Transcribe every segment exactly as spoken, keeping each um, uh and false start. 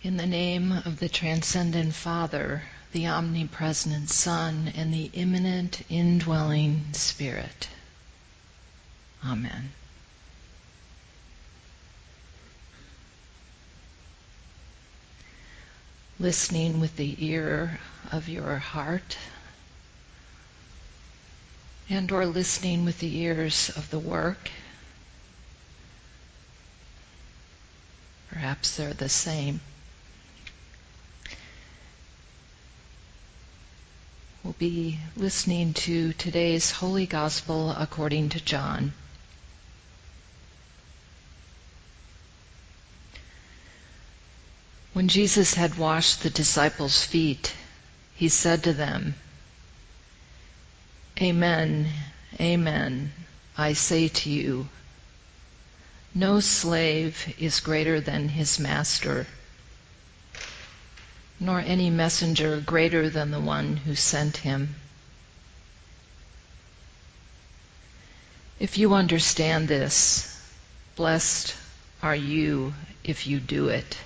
In the name of the transcendent Father, the omnipresent Son, and the immanent indwelling Spirit. Amen. Listening with the ear of your heart, and or listening with the ears of the work. Perhaps they're the same. We'll be listening to today's Holy Gospel according to John. When Jesus had washed the disciples' feet, he said to them, "Amen, amen, I say to you, no slave is greater than his master, nor any messenger greater than the one who sent him. If you understand this, blessed are you if you do it.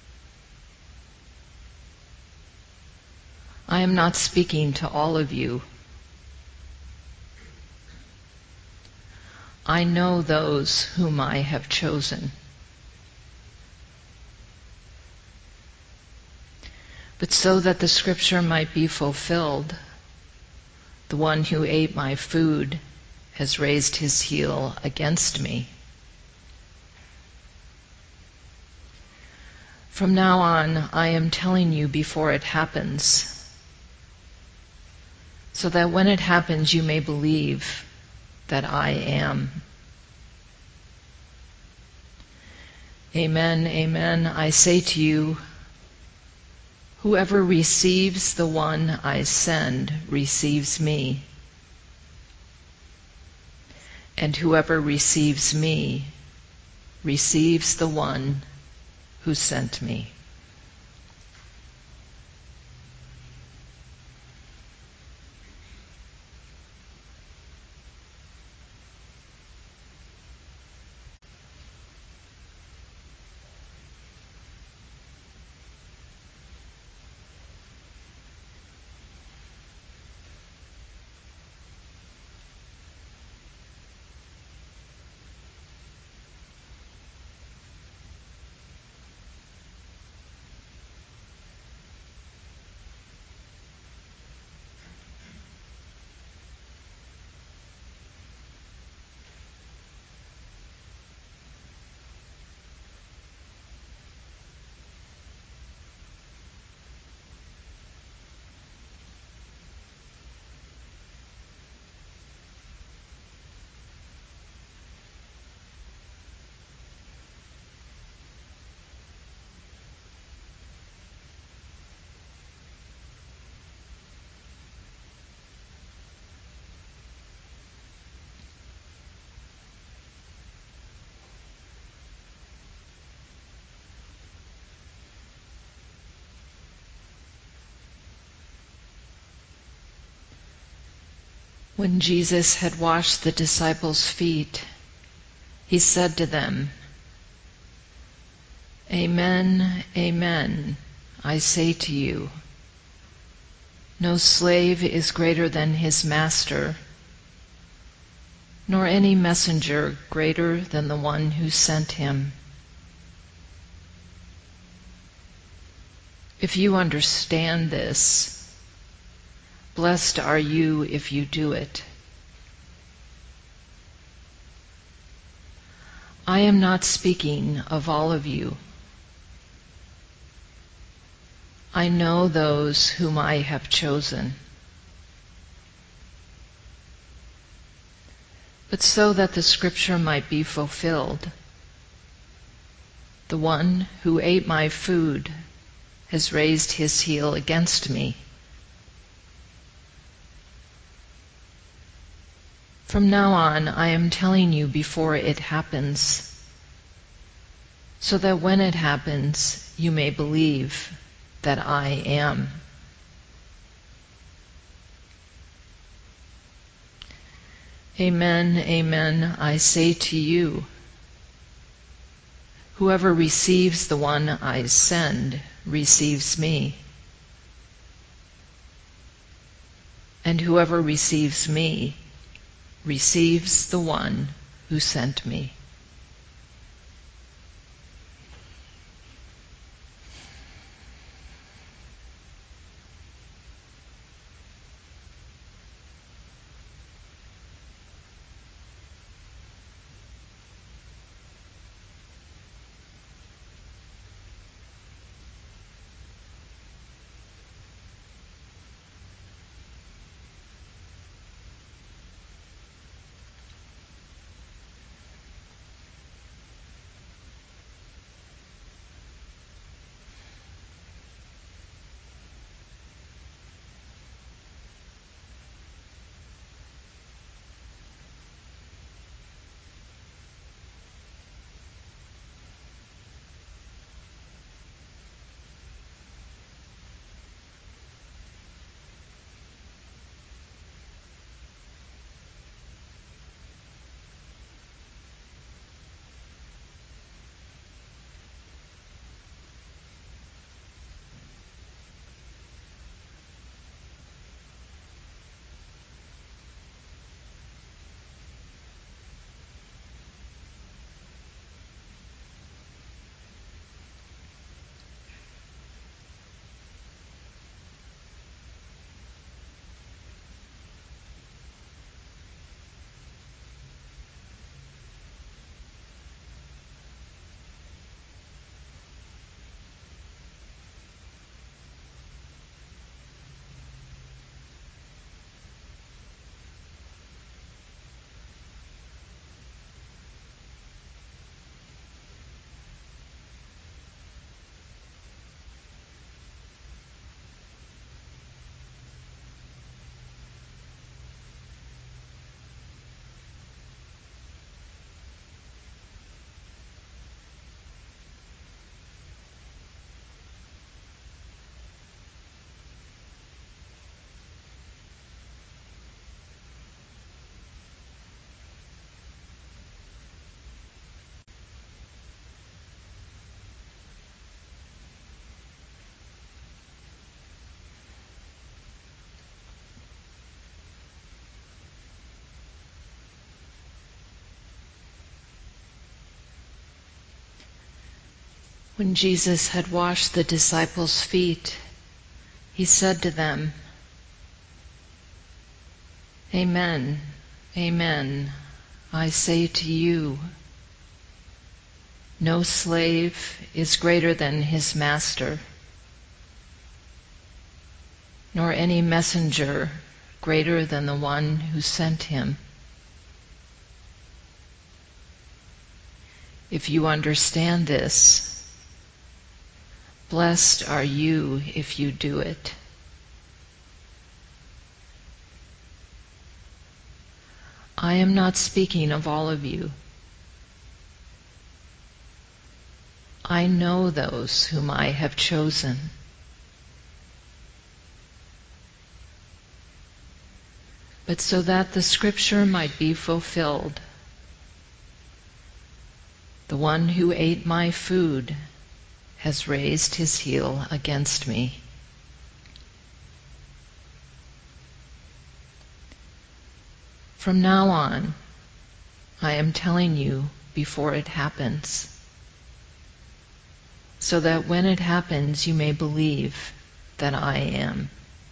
I am not speaking to all of you. I know those whom I have chosen. But so that the scripture might be fulfilled, the one who ate my food has raised his heel against me. From now on, I am telling you before it happens, so that when it happens you may believe that I am. Amen, amen, I say to you, whoever receives the one I send receives me, and whoever receives me receives the one who sent me." When Jesus had washed the disciples' feet, he said to them, "Amen, amen, I say to you, no slave is greater than his master, nor any messenger greater than the one who sent him. If you understand this, blessed are you if you do it. I am not speaking of all of you. I know those whom I have chosen. But so that the scripture might be fulfilled, the one who ate my food has raised his heel against me. From now on, I am telling you before it happens, so that when it happens, you may believe that I am. Amen, amen, I say to you, Whoever receives the one I send receives me. And whoever receives me receives the one who sent me. When Jesus had washed the disciples' feet, he said to them, "Amen, amen, I say to you, no slave is greater than his master, nor any messenger greater than the one who sent him. If you understand this, blessed are you if you do it." I am not speaking of all of you. I know those whom I have chosen. But so that the scripture might be fulfilled, the one who ate my food has raised his heel against me. From now on, I am telling you before it happens, so that when it happens you may believe that I am.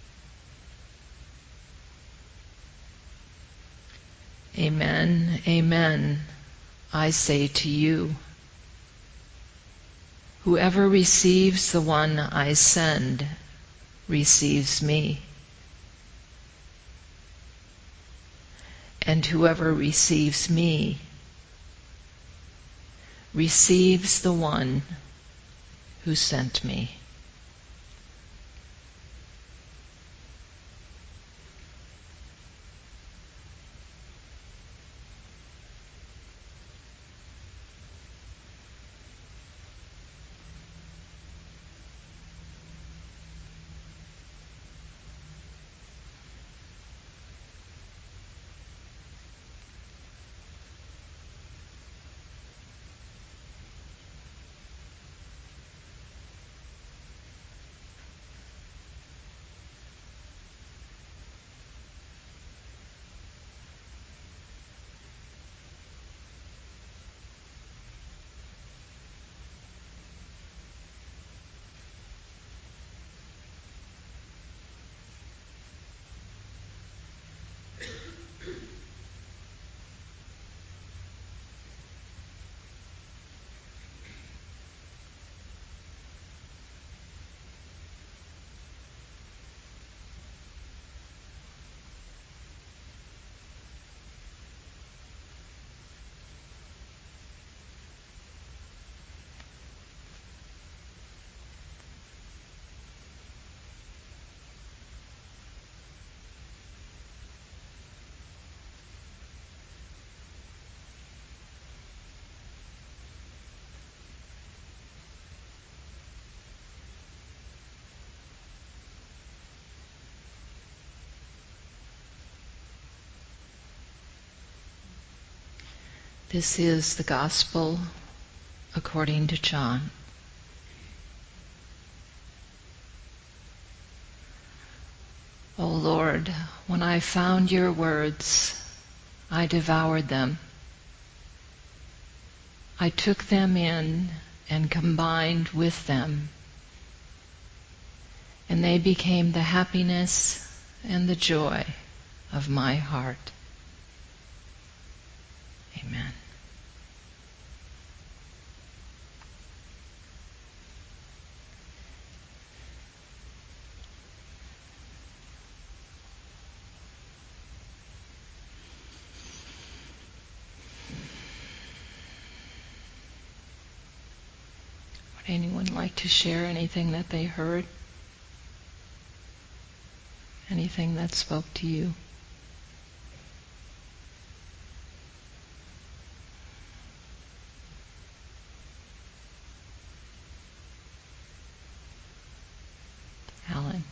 Amen, amen, I say to you, whoever receives the one I send receives me. And whoever receives me receives the one who sent me. This is the Gospel according to John. O Lord, when I found your words, I devoured them. I took them in and combined with them, and they became the happiness and the joy of my heart. Amen. Would anyone like to share anything that they heard? Anything that spoke to you? Alan.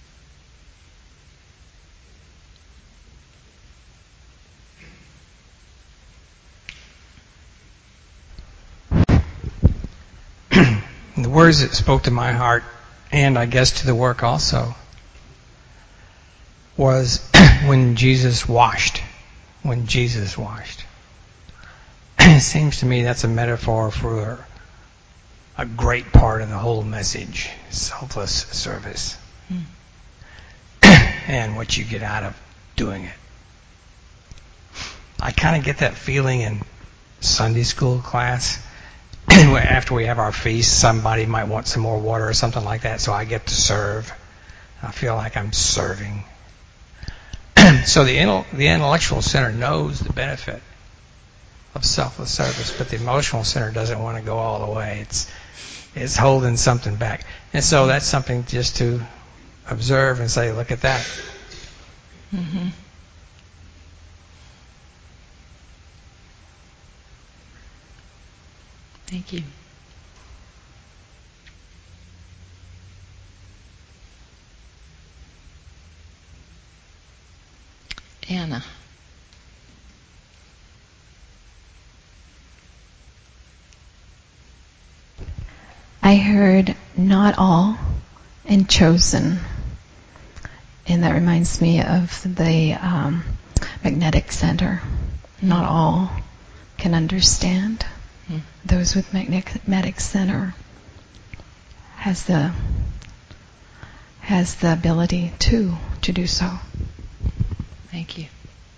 The words that spoke to my heart, and I guess to the work also, was when Jesus washed. When Jesus washed. It seems to me that's a metaphor for a great part of the whole message, selfless service, hmm. and what you get out of doing it. I kind of get that feeling in Sunday school class. After we have our feast, somebody might want some more water or something like that, so I get to serve. I feel like I'm serving. So the, the intellectual center knows the benefit of selfless service, but the emotional center doesn't want to go all the way. It's it's holding something back. And so that's something just to observe and say, look at that. Mm-hmm. Thank you. Anna. I heard not all and chosen. And that reminds me of the um, magnetic center. Not all can understand. Hmm. Those with magnetic center has the has the ability to to do so. Thank you.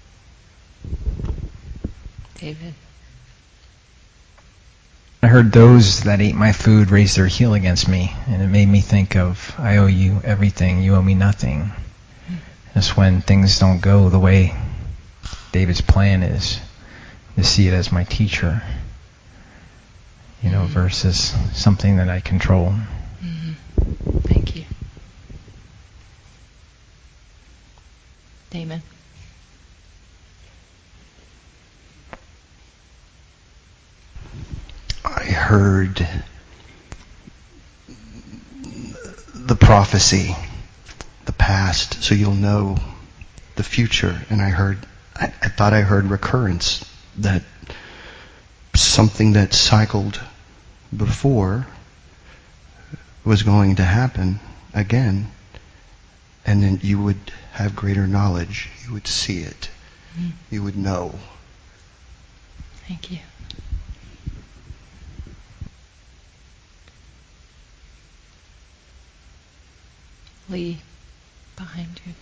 David. I heard those that ate my food raise their heel against me, and it made me think of, I owe you everything, you owe me nothing. Hmm. Just when things don't go the way David's plan is, to see it as my teacher, you know, mm-hmm. versus something that I control. Mm-hmm. Thank you. Damon. I heard the prophecy, the past, so you'll know the future. And I heard, I, I thought I heard recurrence, that something that cycled before was going to happen again, and then you would have greater knowledge. You would see it. Mm-hmm. You would know. Thank you. Lee, behind you.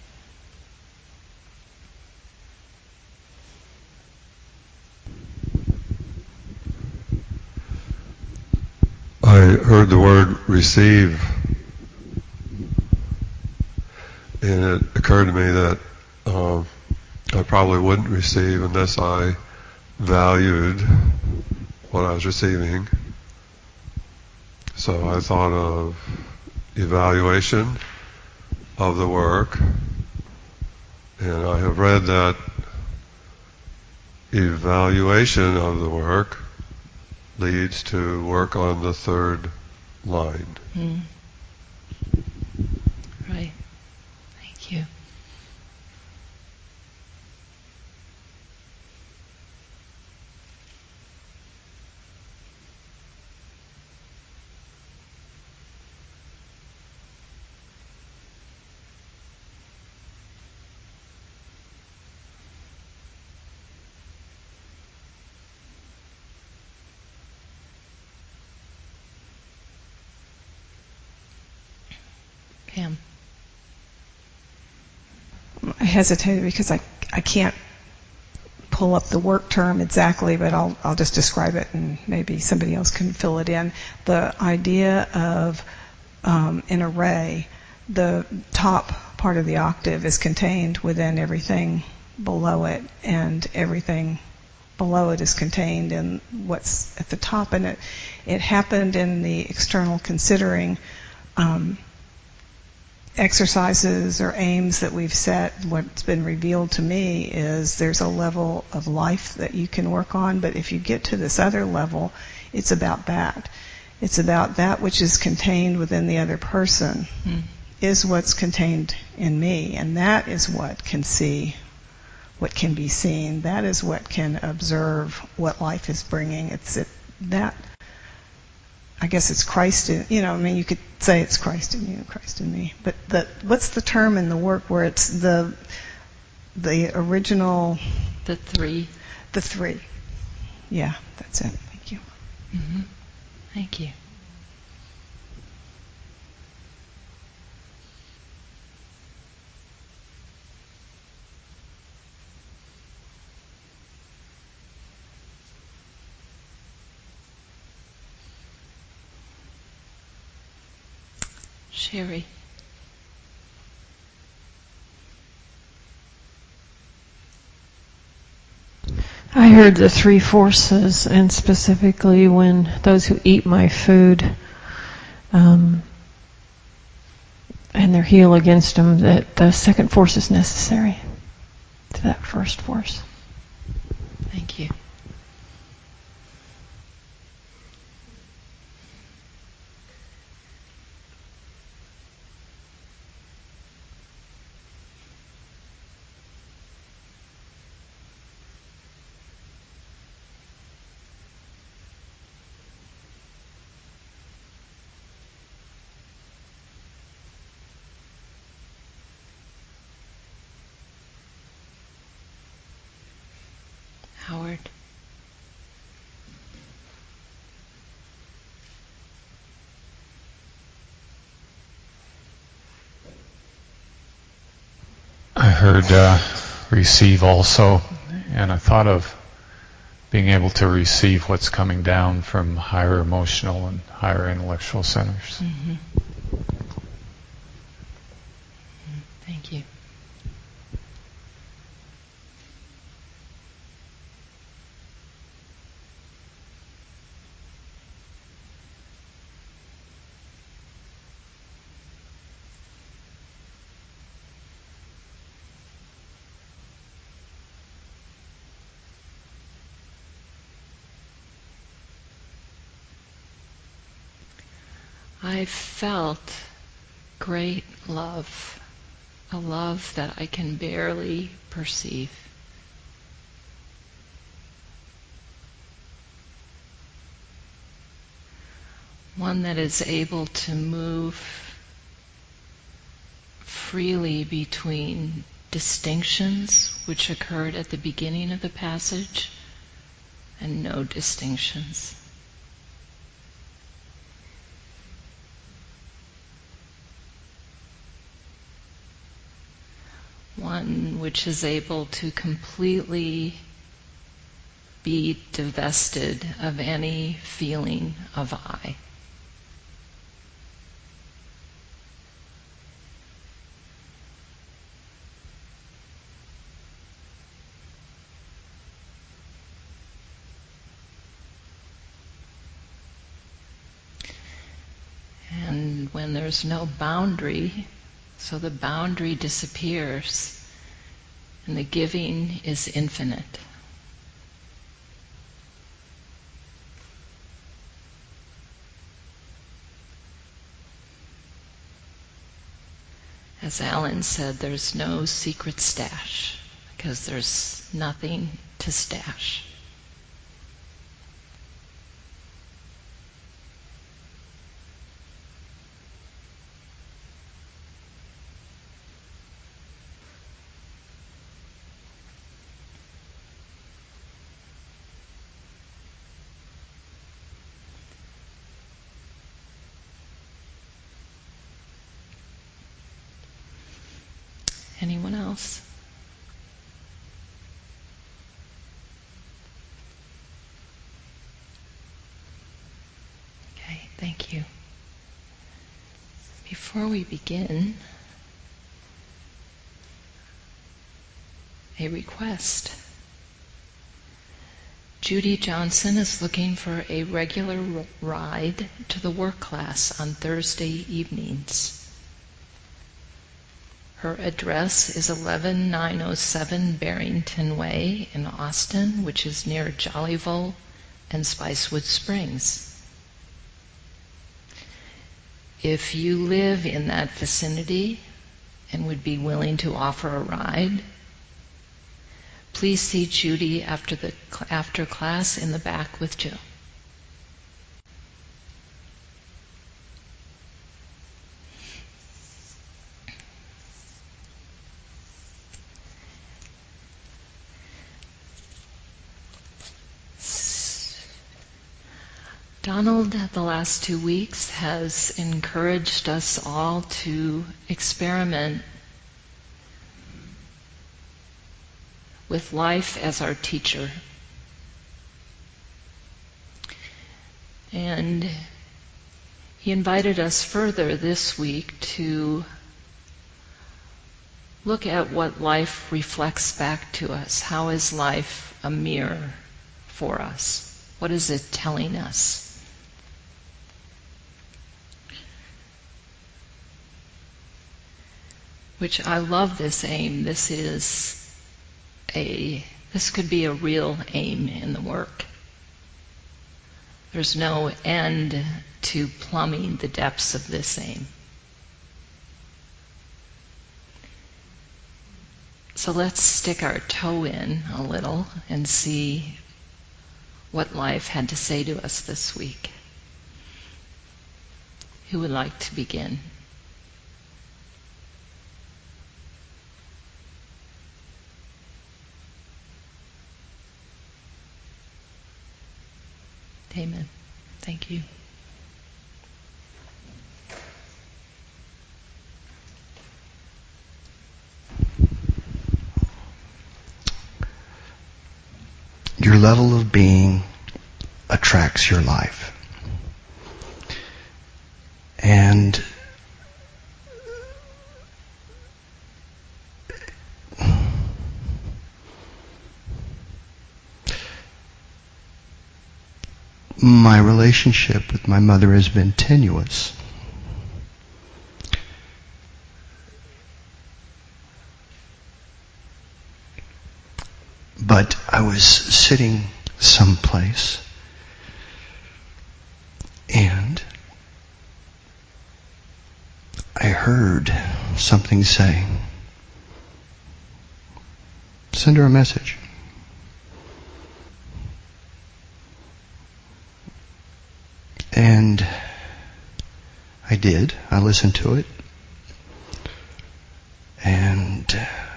I heard the word receive, and it occurred to me that uh, I probably wouldn't receive unless I valued what I was receiving. So I thought of evaluation of the work, and I have read that evaluation of the work leads to work on the third line. Mm. Right. Thank you. Pam. I hesitated because I, I can't pull up the work term exactly, but I'll, I'll just describe it and maybe somebody else can fill it in. The idea of um, an array, the top part of the octave is contained within everything below it, and everything below it is contained in what's at the top. And it, it happened in the external considering um, exercises or aims that we've set. What's been revealed to me is there's a level of life that you can work on, but if you get to this other level, it's about that. It's about that which is contained within the other person mm. is what's contained in me, and that is what can see what can be seen. That is what can observe what life is bringing. It's it, that, I guess it's Christ in, you know, I mean, you could say it's Christ in you, Christ in me. But the, what's the term in the work where it's the the original? The three. The three. Yeah, that's it. Thank you. Mm-hmm. Thank you. Sherry. I heard the three forces, and specifically when those who eat my food um, and their heel against them, that the second force is necessary to that first force. Thank you. Howard. I heard uh, receive also, and I thought of being able to receive what's coming down from higher emotional and higher intellectual centers. Mm-hmm. Thank you. I felt great love, a love that I can barely perceive. One that is able to move freely between distinctions which occurred at the beginning of the passage and no distinctions. One which is able to completely be divested of any feeling of I. And when there's no boundary, so the boundary disappears, and the giving is infinite. As Alan said, there's no secret stash, because there's nothing to stash. Anyone else? Okay, thank you. Before we begin, a request. Judy Johnson is looking for a regular r- ride to the work class on Thursday evenings. Her address is eleven nine oh seven Barrington Way in Austin, which is near Jollyville and Spicewood Springs. If you live in that vicinity and would be willing to offer a ride, please see Judy after the after class in the back with Jill. Donald, the last two weeks, has encouraged us all to experiment with life as our teacher. And he invited us further this week to look at what life reflects back to us. How is life a mirror for us? What is it telling us? Which I love this aim. This is a, this could be a real aim in the work. There's no end to plumbing the depths of this aim. So let's stick our toe in a little and see what life had to say to us this week. Who would like to begin? Amen. Thank you. Your level of being attracts your life. And my relationship with my mother has been tenuous. But I was sitting someplace and I heard something say, "Send her a message." And I did. I listened to it. And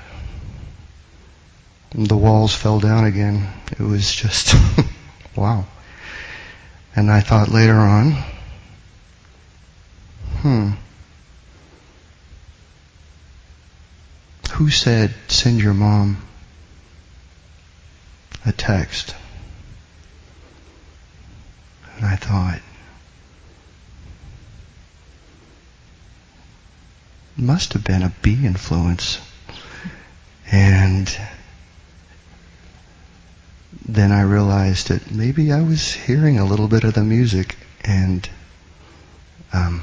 the walls fell down again. It was just, wow. And I thought later on, hmm, who said send your mom a text? And I thought, it must have been a B influence. And then I realized that maybe I was hearing a little bit of the music and um,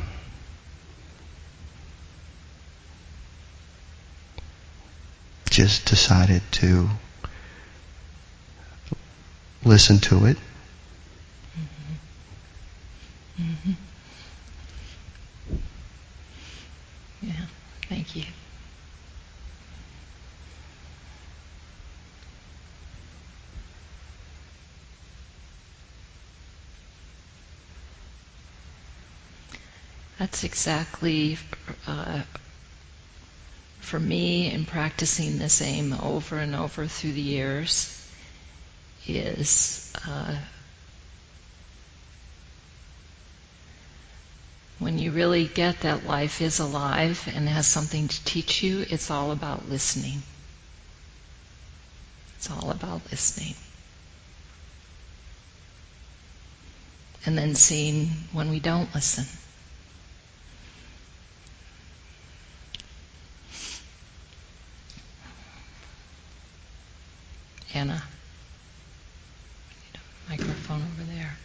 just decided to listen to it. Mm-hmm. Mm-hmm. Yeah, thank you. That's exactly, uh, for me, in practicing this aim over and over through the years, is uh, When you really get that life is alive and has something to teach you, it's all about listening. It's all about listening. And then seeing when we don't listen. Anna, microphone over there.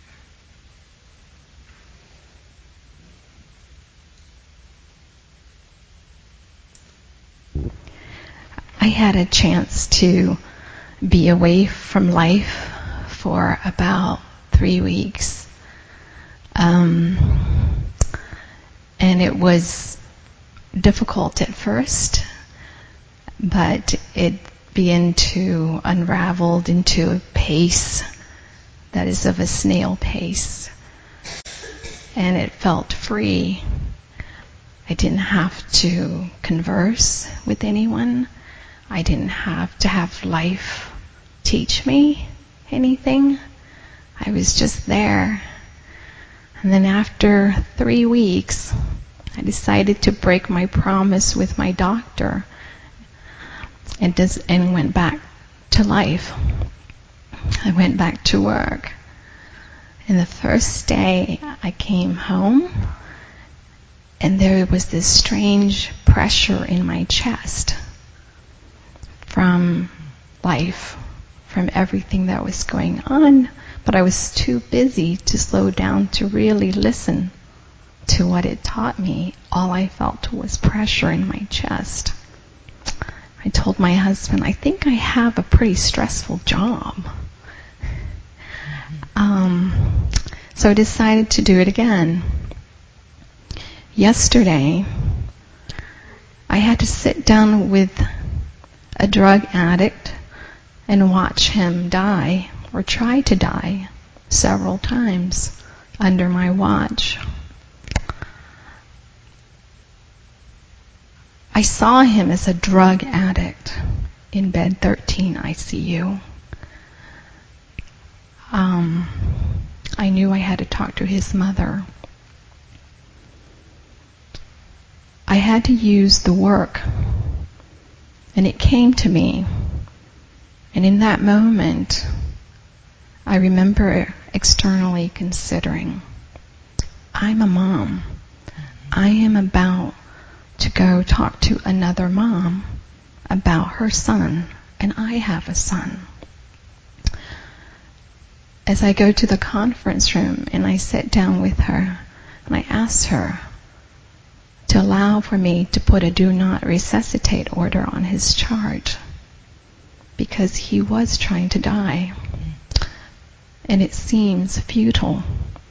I had a chance to be away from life for about three weeks. Um, and it was difficult at first, but it began to unravel into a pace that is of a snail pace. And it felt free. I didn't have to converse with anyone. I didn't have to have life teach me anything. I was just there. And then after three weeks, I decided to break my promise with my doctor and, dis- and went back to life. I went back to work. And the first day I came home, and there was this strange pressure in my chest from life, from everything that was going on, but I was too busy to slow down to really listen to what it taught me. All I felt was pressure in my chest. I told my husband, I think I have a pretty stressful job. Um, so I decided to do it again. Yesterday, I had to sit down with a drug addict and watch him die, or try to die, several times under my watch. I saw him as a drug addict in bed thirteen I C U. Um, I knew I had to talk to his mother. I had to use the work, and it came to me. And in that moment, I remember externally considering, I'm a mom. I am about to go talk to another mom about her son, and I have a son. As I go to the conference room and I sit down with her, and I ask her to allow for me to put a do not resuscitate order on his charge, because he was trying to die, and it seems futile.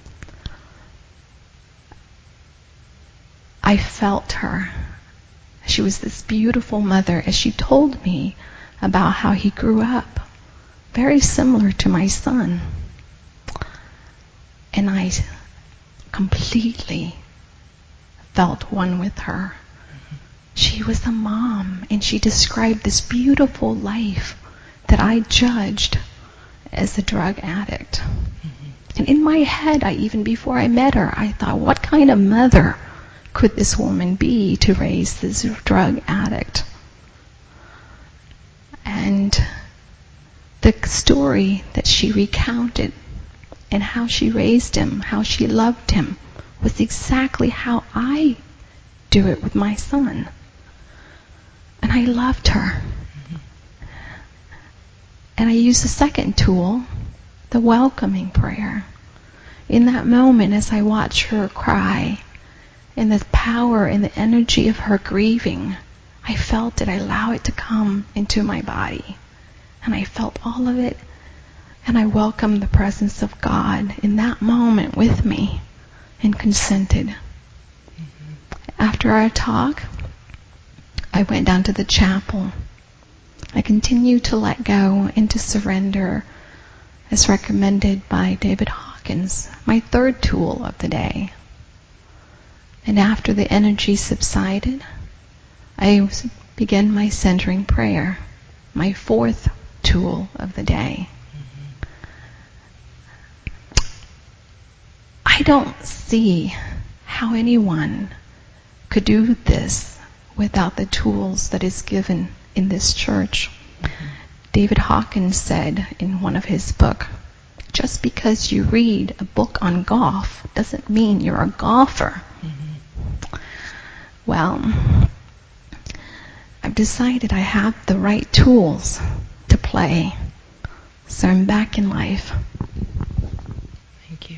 I felt her. She was this beautiful mother as she told me about how he grew up, very similar to my son. And I completely felt one with her. She was a mom, and she described this beautiful life that I judged as a drug addict. Mm-hmm. And in my head, I even before I met her, I thought, what kind of mother could this woman be to raise this drug addict? And the story that she recounted and how she raised him, how she loved him, was exactly how I do it with my son. And I loved her. Mm-hmm. And I used the second tool, the welcoming prayer. In that moment, as I watched her cry, and the power and the energy of her grieving, I felt it. I allow it to come into my body. And I felt all of it. And I welcomed the presence of God in that moment with me and consented. Mm-hmm. After our talk, I went down to the chapel. I continued to let go and to surrender as recommended by David Hawkins, my third tool of the day. And after the energy subsided, I began my centering prayer, my fourth tool of the day. I don't see how anyone could do this without the tools that is given in this church. Mm-hmm. David Hawkins said in one of his books, just because you read a book on golf doesn't mean you're a golfer. Mm-hmm. Well, I've decided I have the right tools to play. So I'm back in life. Thank you.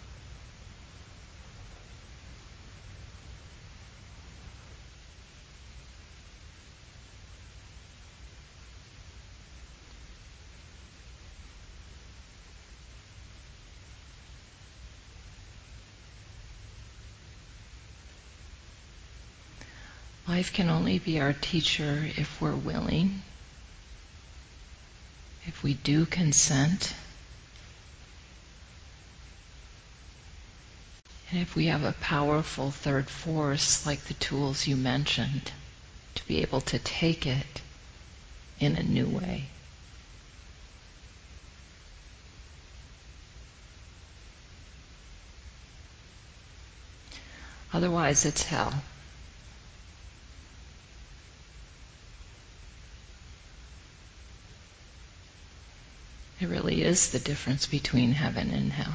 Life can only be our teacher if we're willing, if we do consent, and if we have a powerful third force like the tools you mentioned to be able to take it in a new way. Otherwise, it's hell. It really is the difference between heaven and hell.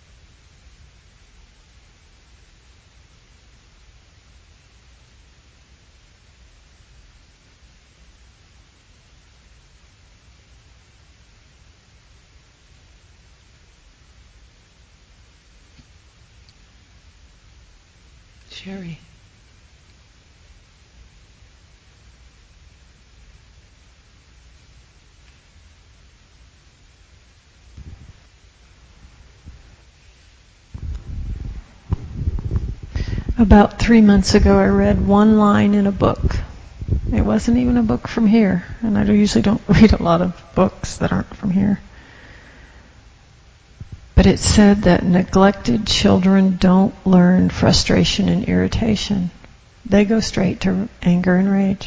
Sherry. About three months ago, I read one line in a book. It wasn't even a book from here, and I usually don't read a lot of books that aren't from here. But it said that neglected children don't learn frustration and irritation. They go straight to anger and rage.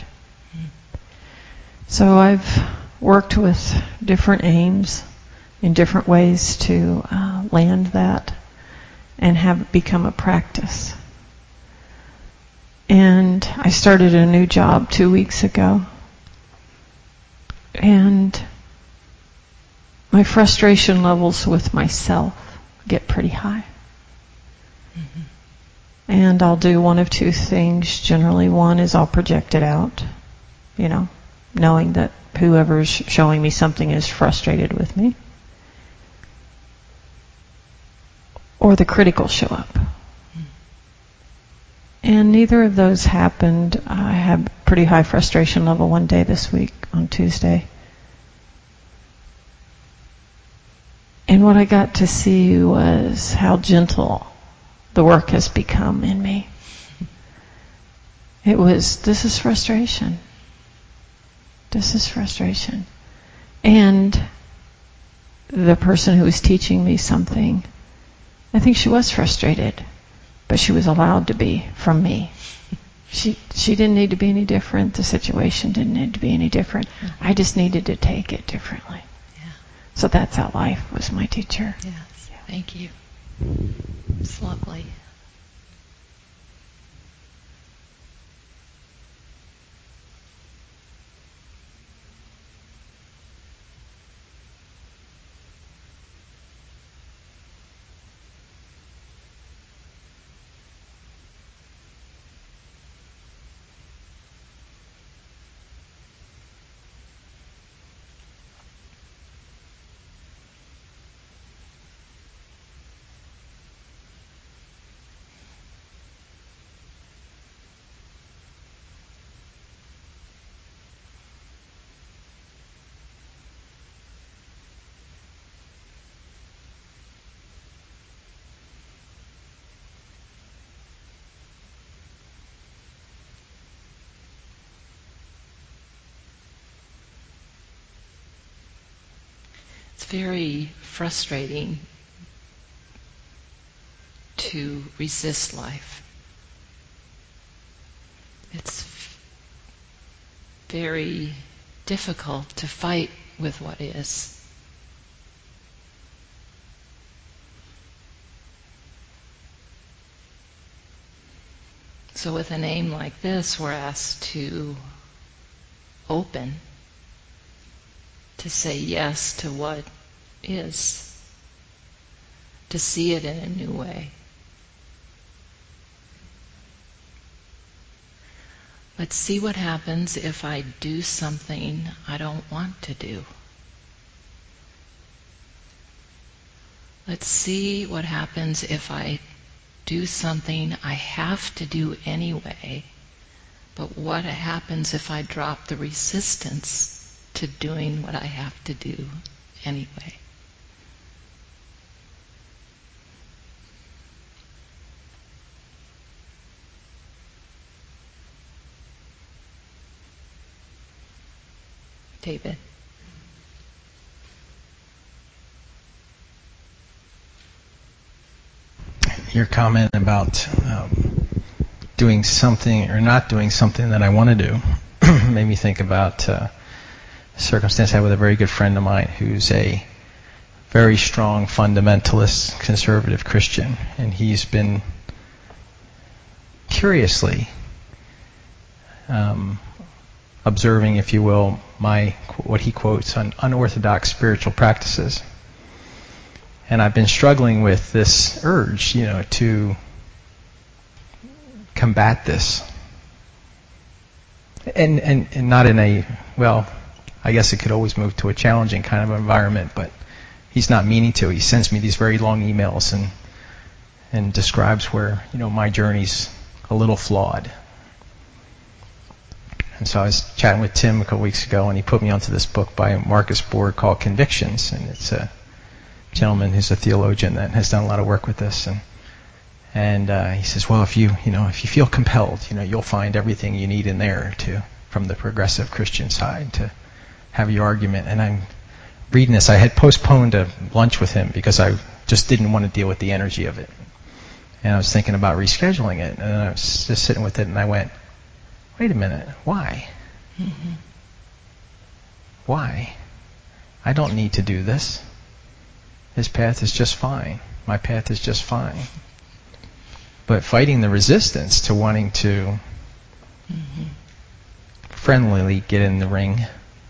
So I've worked with different aims in different ways to uh, land that and have it become a practice. And I started a new job two weeks ago. And my frustration levels with myself get pretty high. Mm-hmm. And I'll do one of two things. Generally, one is I'll project it out, you know, knowing that whoever's showing me something is frustrated with me. Or the critic will show up. And neither of those happened. I had pretty high frustration level one day this week on Tuesday. And what I got to see was how gentle the work has become in me. It was, this is frustration. This is frustration. And the person who was teaching me something, I think she was frustrated. But she was allowed to be from me. She she didn't need to be any different. The situation didn't need to be any different. Mm-hmm. I just needed to take it differently. Yeah. So that's how life was my teacher. Yes. Yeah. Thank you. It's lovely. It's very frustrating to resist life. It's very difficult to fight with what is. So with a name like this, we're asked to open, to say yes to what is, to see it in a new way. Let's see what happens if I do something I don't want to do. Let's see what happens if I do something I have to do anyway, but what happens if I drop the resistance to doing what I have to do anyway? David. Your comment about um, doing something or not doing something that I want to do made me think about uh, a circumstance I had with a very good friend of mine who's a very strong fundamentalist conservative Christian, and he's been curiously um, observing, if you will, my what he quotes on unorthodox spiritual practices. And I've been struggling with this urge, you know, to combat this. And, and, and not in a, well, I guess it could always move to a challenging kind of environment, but he's not meaning to. He sends me these very long emails and and describes where, you know, my journey's a little flawed. And so I was chatting with Tim a couple weeks ago, and he put me onto this book by Marcus Borg called Convictions, and it's a gentleman who's a theologian that has done a lot of work with this, and and uh, he says, well, if you you know if you feel compelled, you know, you'll find everything you need in there to from the progressive Christian side to have your argument. And I'm reading this. I had postponed a lunch with him because I just didn't want to deal with the energy of it, and I was thinking about rescheduling it, and I was just sitting with it, and I went, wait a minute, why? Mm-hmm. Why? I don't need to do this. His path is just fine. My path is just fine. But fighting the resistance to wanting to mm-hmm. friendlily get in the ring.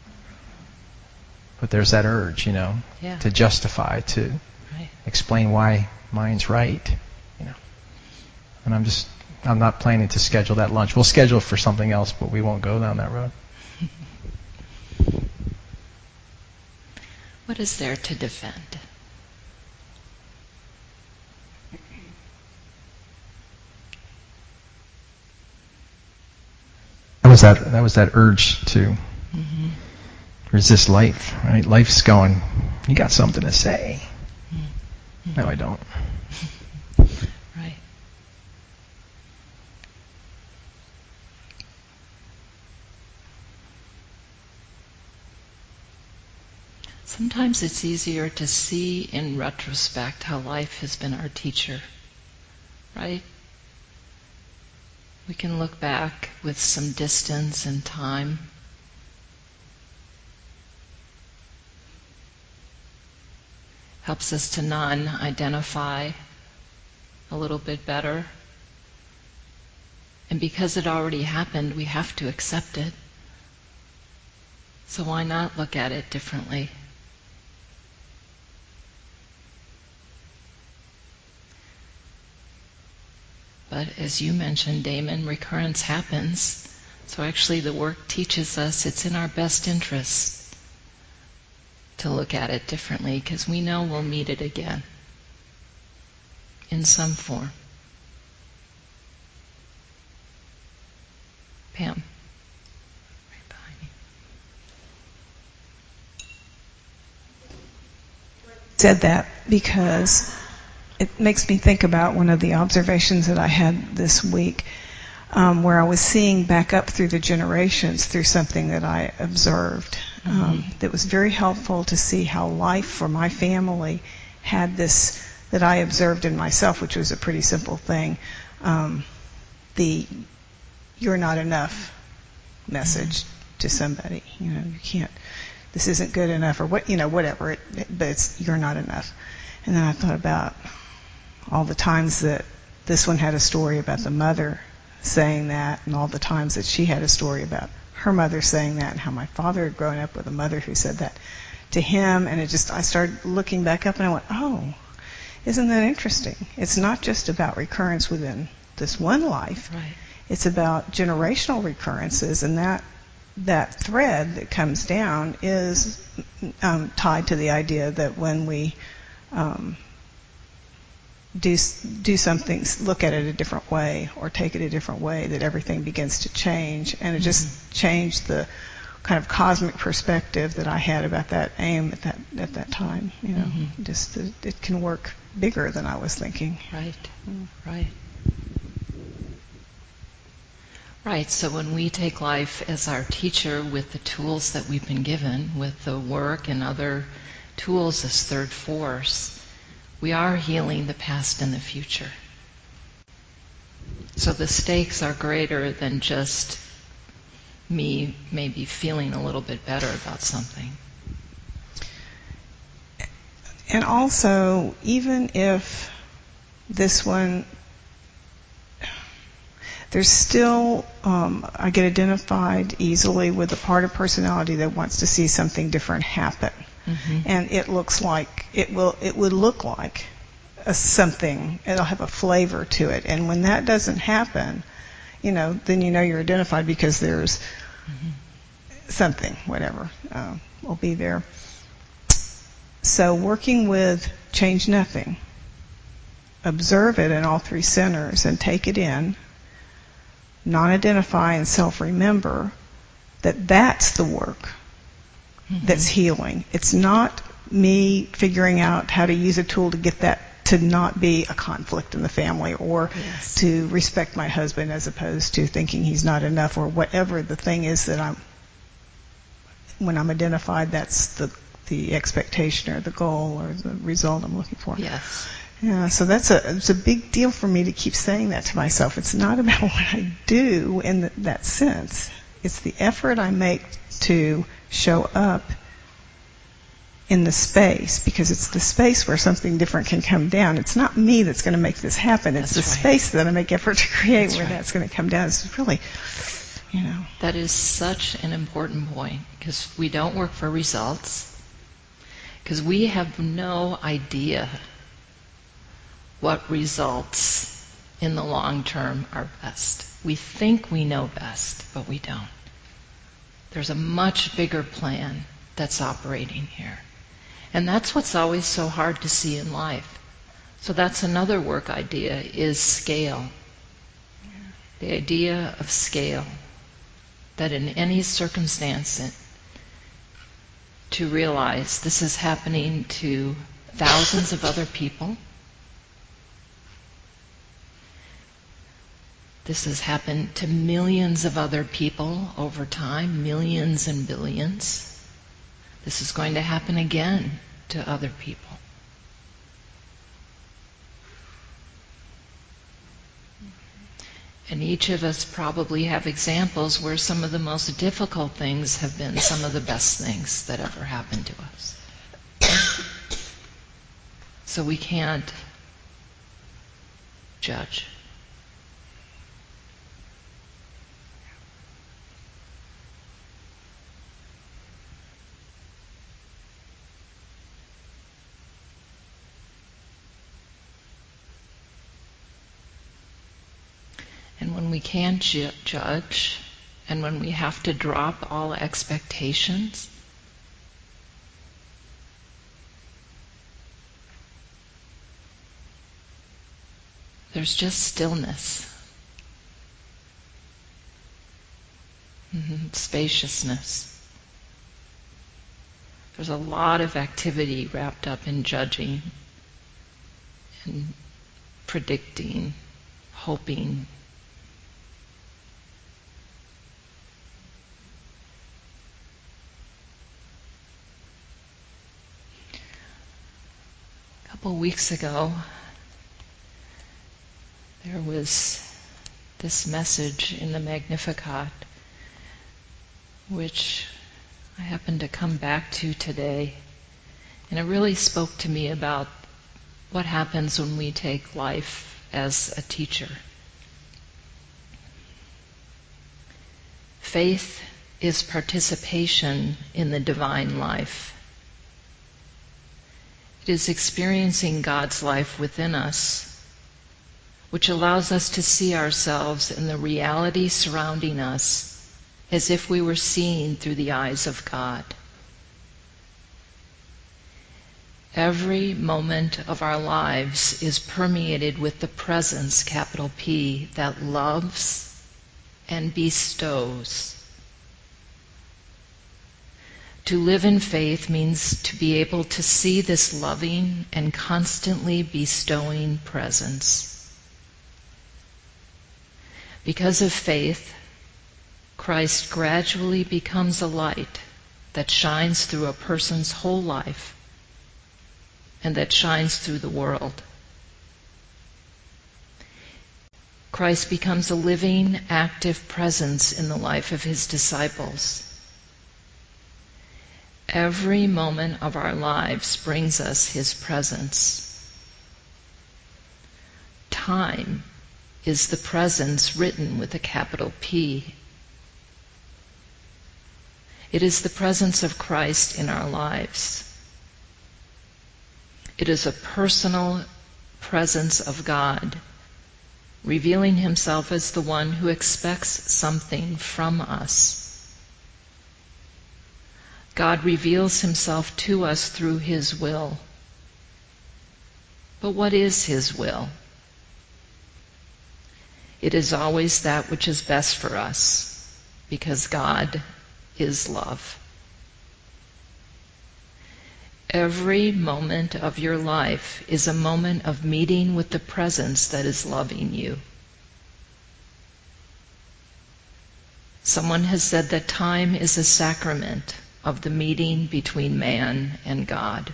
But there's that urge, you know, yeah. to justify, to right. explain why mine's right, you know. And I'm just, I'm not planning to schedule that lunch. We'll schedule for something else, but we won't go down that road. What is there to defend? That was that. That was that urge to mm-hmm. resist life. Right? Life's going, you got something to say. Mm-hmm. No, I don't. Right. Sometimes it's easier to see in retrospect how life has been our teacher, right? We can look back with some distance and time. Helps us to non-identify a little bit better. And because it already happened, we have to accept it. So why not look at it differently? But as you mentioned, Damon, recurrence happens. So actually the work teaches us it's in our best interest to look at it differently, because we know we'll meet it again in some form. Pam, right behind you. Said that because it makes me think about one of the observations that I had this week, um, where I was seeing back up through the generations through something that I observed. Mm-hmm. Um, that was very helpful to see how life for my family had this that I observed in myself, which was a pretty simple thing. Um, the "you're not enough" message mm-hmm. to somebody. You know, you can't. This isn't good enough, or what you know, whatever. It, it, but it's "you're not enough." And then I thought about all the times that this one had a story about the mother saying that, and all the times that she had a story about her mother saying that, and how my father had grown up with a mother who said that to him. And it just, I started looking back up and I went, oh, isn't that interesting? It's not just about recurrence within this one life. Right. It's about generational recurrences, and that that thread that comes down is um, tied to the idea that when we um, do do something, look at it a different way, or take it a different way, that everything begins to change. And it just mm-hmm. changed the kind of cosmic perspective that I had about that aim at that at that time. You know, mm-hmm. just it, it can work bigger than I was thinking. Right. Mm. Right. Right. So when we take life as our teacher with the tools that we've been given, with the work and other tools as third force, we are healing the past and the future. So the stakes are greater than just me maybe feeling a little bit better about something. And also, even if this one, there's still, um, I get identified easily with the part of personality that wants to see something different happen. Mm-hmm. And it looks like, it will, it would look like a something, it'll have a flavor to it. And when that doesn't happen, you know, then you know you're identified, because there's mm-hmm. something, whatever, uh, will be there. So working with change nothing, observe it in all three centers and take it in, non-identify and self-remember that that's the work mm-hmm. that's healing. It's not me figuring out how to use a tool to get that to not be a conflict in the family, or yes. to respect my husband as opposed to thinking he's not enough, or whatever the thing is that I'm, when I'm identified, that's the the expectation or the goal or the result I'm looking for. Yes. Yeah, so that's a it's a big deal for me to keep saying that to myself. It's not about what I do in the, that sense. It's the effort I make to show up in the space, because it's the space where something different can come down. It's not me that's going to make this happen. It's that's the right. space that I make effort to create that's where right. that's going to come down. It's really, you know. That is such an important point, because we don't work for results, because we have no idea what results in the long term are best. We think we know best, but we don't. There's a much bigger plan that's operating here. And that's what's always so hard to see in life. So that's another work idea, is scale. The idea of scale. That in any circumstance, to realize this is happening to thousands of other people. This has happened to millions of other people over time, millions and billions. This is going to happen again to other people. And each of us probably have examples where some of the most difficult things have been some of the best things that ever happened to us. So we can't judge. And when we can't ju- judge, and when we have to drop all expectations, there's just stillness, mm-hmm. spaciousness. There's a lot of activity wrapped up in judging and predicting, hoping. A couple weeks ago, there was this message in the Magnificat, which I happened to come back to today, and it really spoke to me about what happens when we take life as a teacher. Faith is participation in the divine life. It is experiencing God's life within us, which allows us to see ourselves in the reality surrounding us as if we were seeing through the eyes of God. Every moment of our lives is permeated with the presence, capital P, that loves and bestows. To live in faith means to be able to see this loving and constantly bestowing presence. Because of faith, Christ gradually becomes a light that shines through a person's whole life and that shines through the world. Christ becomes a living, active presence in the life of his disciples. Every moment of our lives brings us his presence. Time is the presence written with a capital P. It is the presence of Christ in our lives. It is a personal presence of God, revealing himself as the one who expects something from us. God reveals himself to us through his will. But what is his will? It is always that which is best for us, because God is love. Every moment of your life is a moment of meeting with the presence that is loving you. Someone has said that time is a sacrament of the meeting between man and God.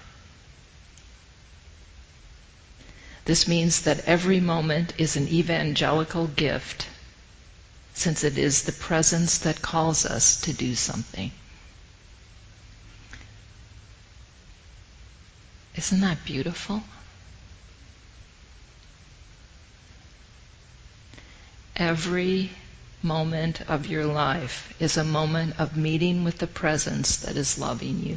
This means that every moment is an evangelical gift, since it is the presence that calls us to do something. Isn't that beautiful? Every moment of your life is a moment of meeting with the presence that is loving you.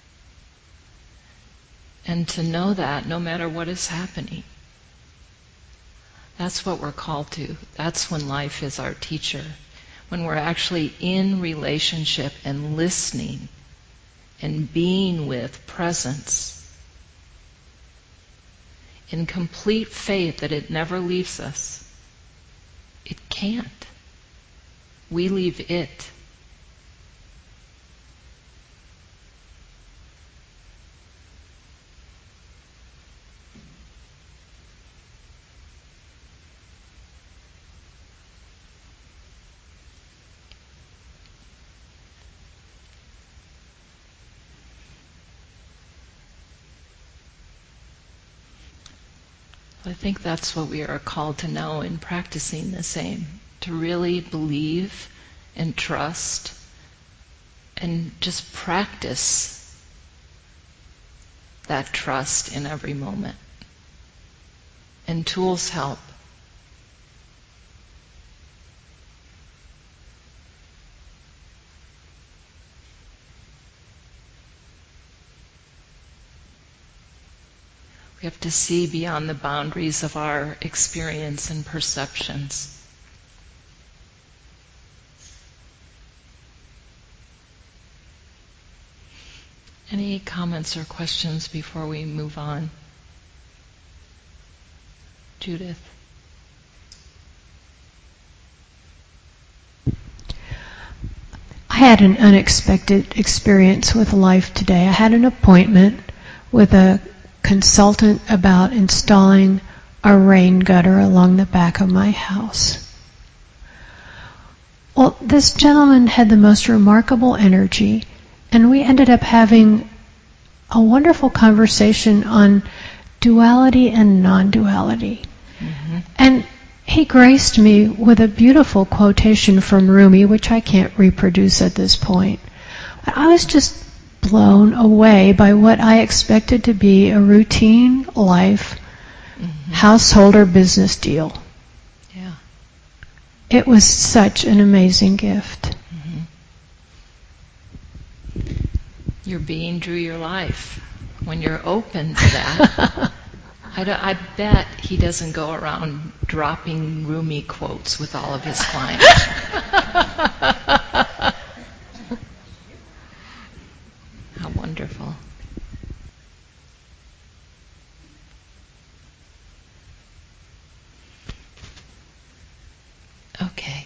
And to know that no matter what is happening, that's what we're called to. That's when life is our teacher. When we're actually in relationship and listening and being with presence. In complete faith that it never leaves us. It can't. We leave it. I think that's what we are called to know in practicing the same, to really believe and trust and just practice that trust in every moment. And tools help. We have to see beyond the boundaries of our experience and perceptions. Any comments or questions before we move on? Judith. I had an unexpected experience with life today. I had an appointment with a consultant about installing a rain gutter along the back of my house. Well, this gentleman had the most remarkable energy, and we ended up having a wonderful conversation on duality and non-duality. Mm-hmm. And he graced me with a beautiful quotation from Rumi, which I can't reproduce at this point. But I was just blown away by what I expected to be a routine life, mm-hmm. household or business deal. Yeah. It was such an amazing gift. Mm-hmm. Your being drew your life. When you're open to that, I, don't, I bet he doesn't go around dropping Rumi quotes with all of his clients. How wonderful. Okay.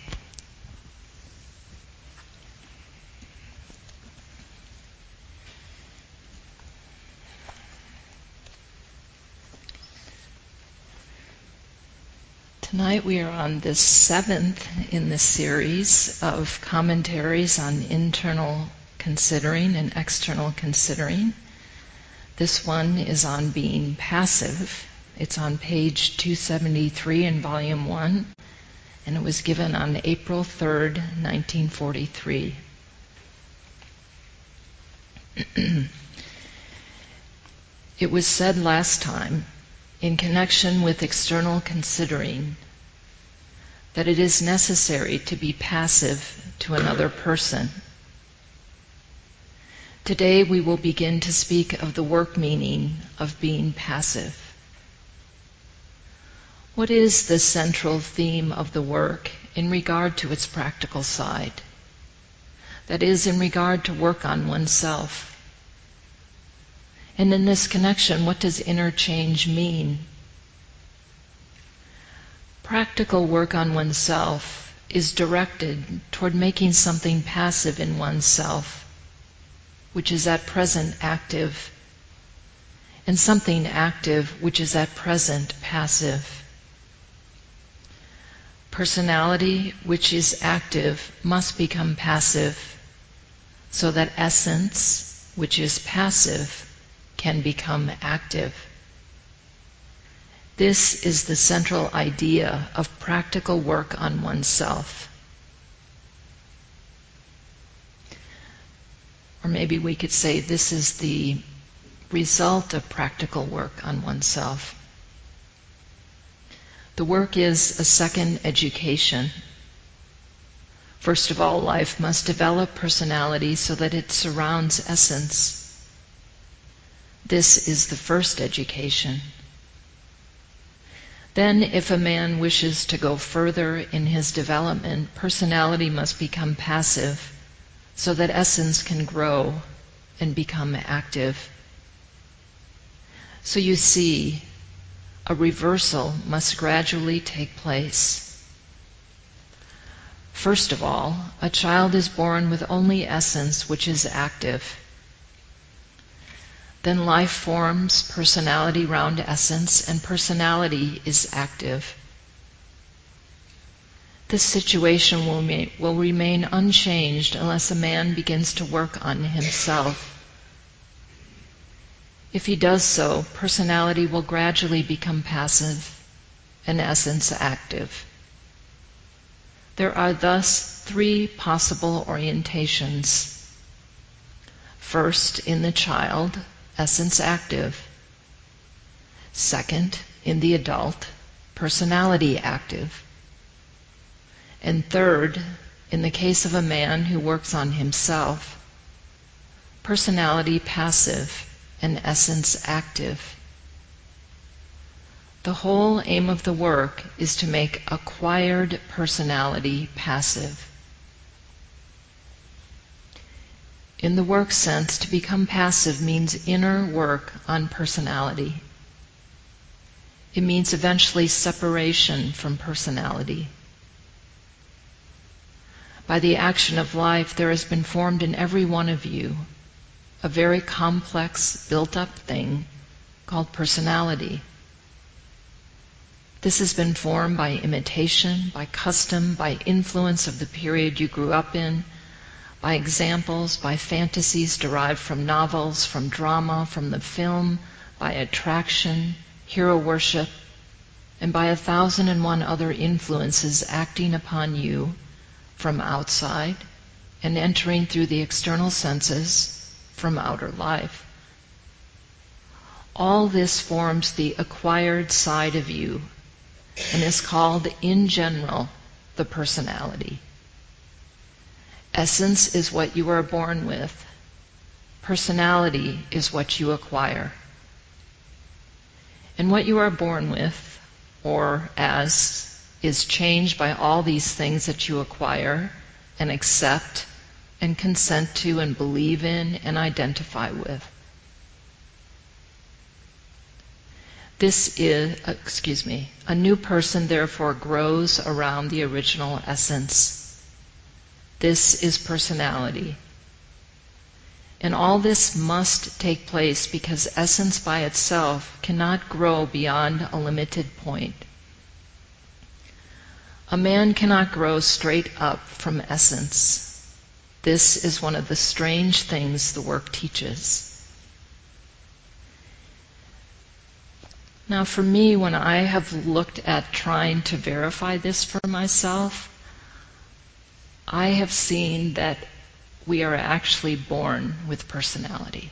Tonight we are on the seventh in the series of commentaries on internal considering and external considering. This one is on being passive. It's on page two seventy-three in volume one, and it was given on April third, nineteen forty-three. It was said last time, in connection with external considering, that it is necessary to be passive to another person. Today we will begin to speak of the work meaning of being passive. What is the central theme of the work in regard to its practical side? That is, in regard to work on oneself. And in this connection, what does interchange mean? Practical work on oneself is directed toward making something passive in oneself, which is at present active, and something active which is at present passive. Personality which is active must become passive, so that essence which is passive can become active. This is the central idea of practical work on oneself. Or maybe we could say this is the result of practical work on oneself. The work is a second education. First of all, life must develop personality so that it surrounds essence. This is the first education. Then, if a man wishes to go further in his development, personality must become passive so that essence can grow and become active. So you see, a reversal must gradually take place. First of all, a child is born with only essence which is active. Then life forms personality round essence, and personality is active. This situation will, ma- will remain unchanged unless a man begins to work on himself. If he does so, personality will gradually become passive and essence active. There are thus three possible orientations. First, in the child, essence active. Second, in the adult, personality active. And third, in the case of a man who works on himself, personality passive and essence active. The whole aim of the work is to make acquired personality passive. In the work sense, to become passive means inner work on personality. It means eventually separation from personality. By the action of life, there has been formed in every one of you a very complex, built-up thing called personality. This has been formed by imitation, by custom, by influence of the period you grew up in, by examples, by fantasies derived from novels, from drama, from the film, by attraction, hero worship, and by a thousand and one other influences acting upon you from outside and entering through the external senses from outer life. All this forms the acquired side of you and is called, in general, the personality. Essence is what you are born with. Personality is what you acquire. And what you are born with, or as, is changed by all these things that you acquire and accept and consent to and believe in and identify with. This is, excuse me, a new person therefore grows around the original essence. This is personality. And all this must take place because essence by itself cannot grow beyond a limited point. A man cannot grow straight up from essence. This is one of the strange things the work teaches. Now for me, when I have looked at trying to verify this for myself, I have seen that we are actually born with personality.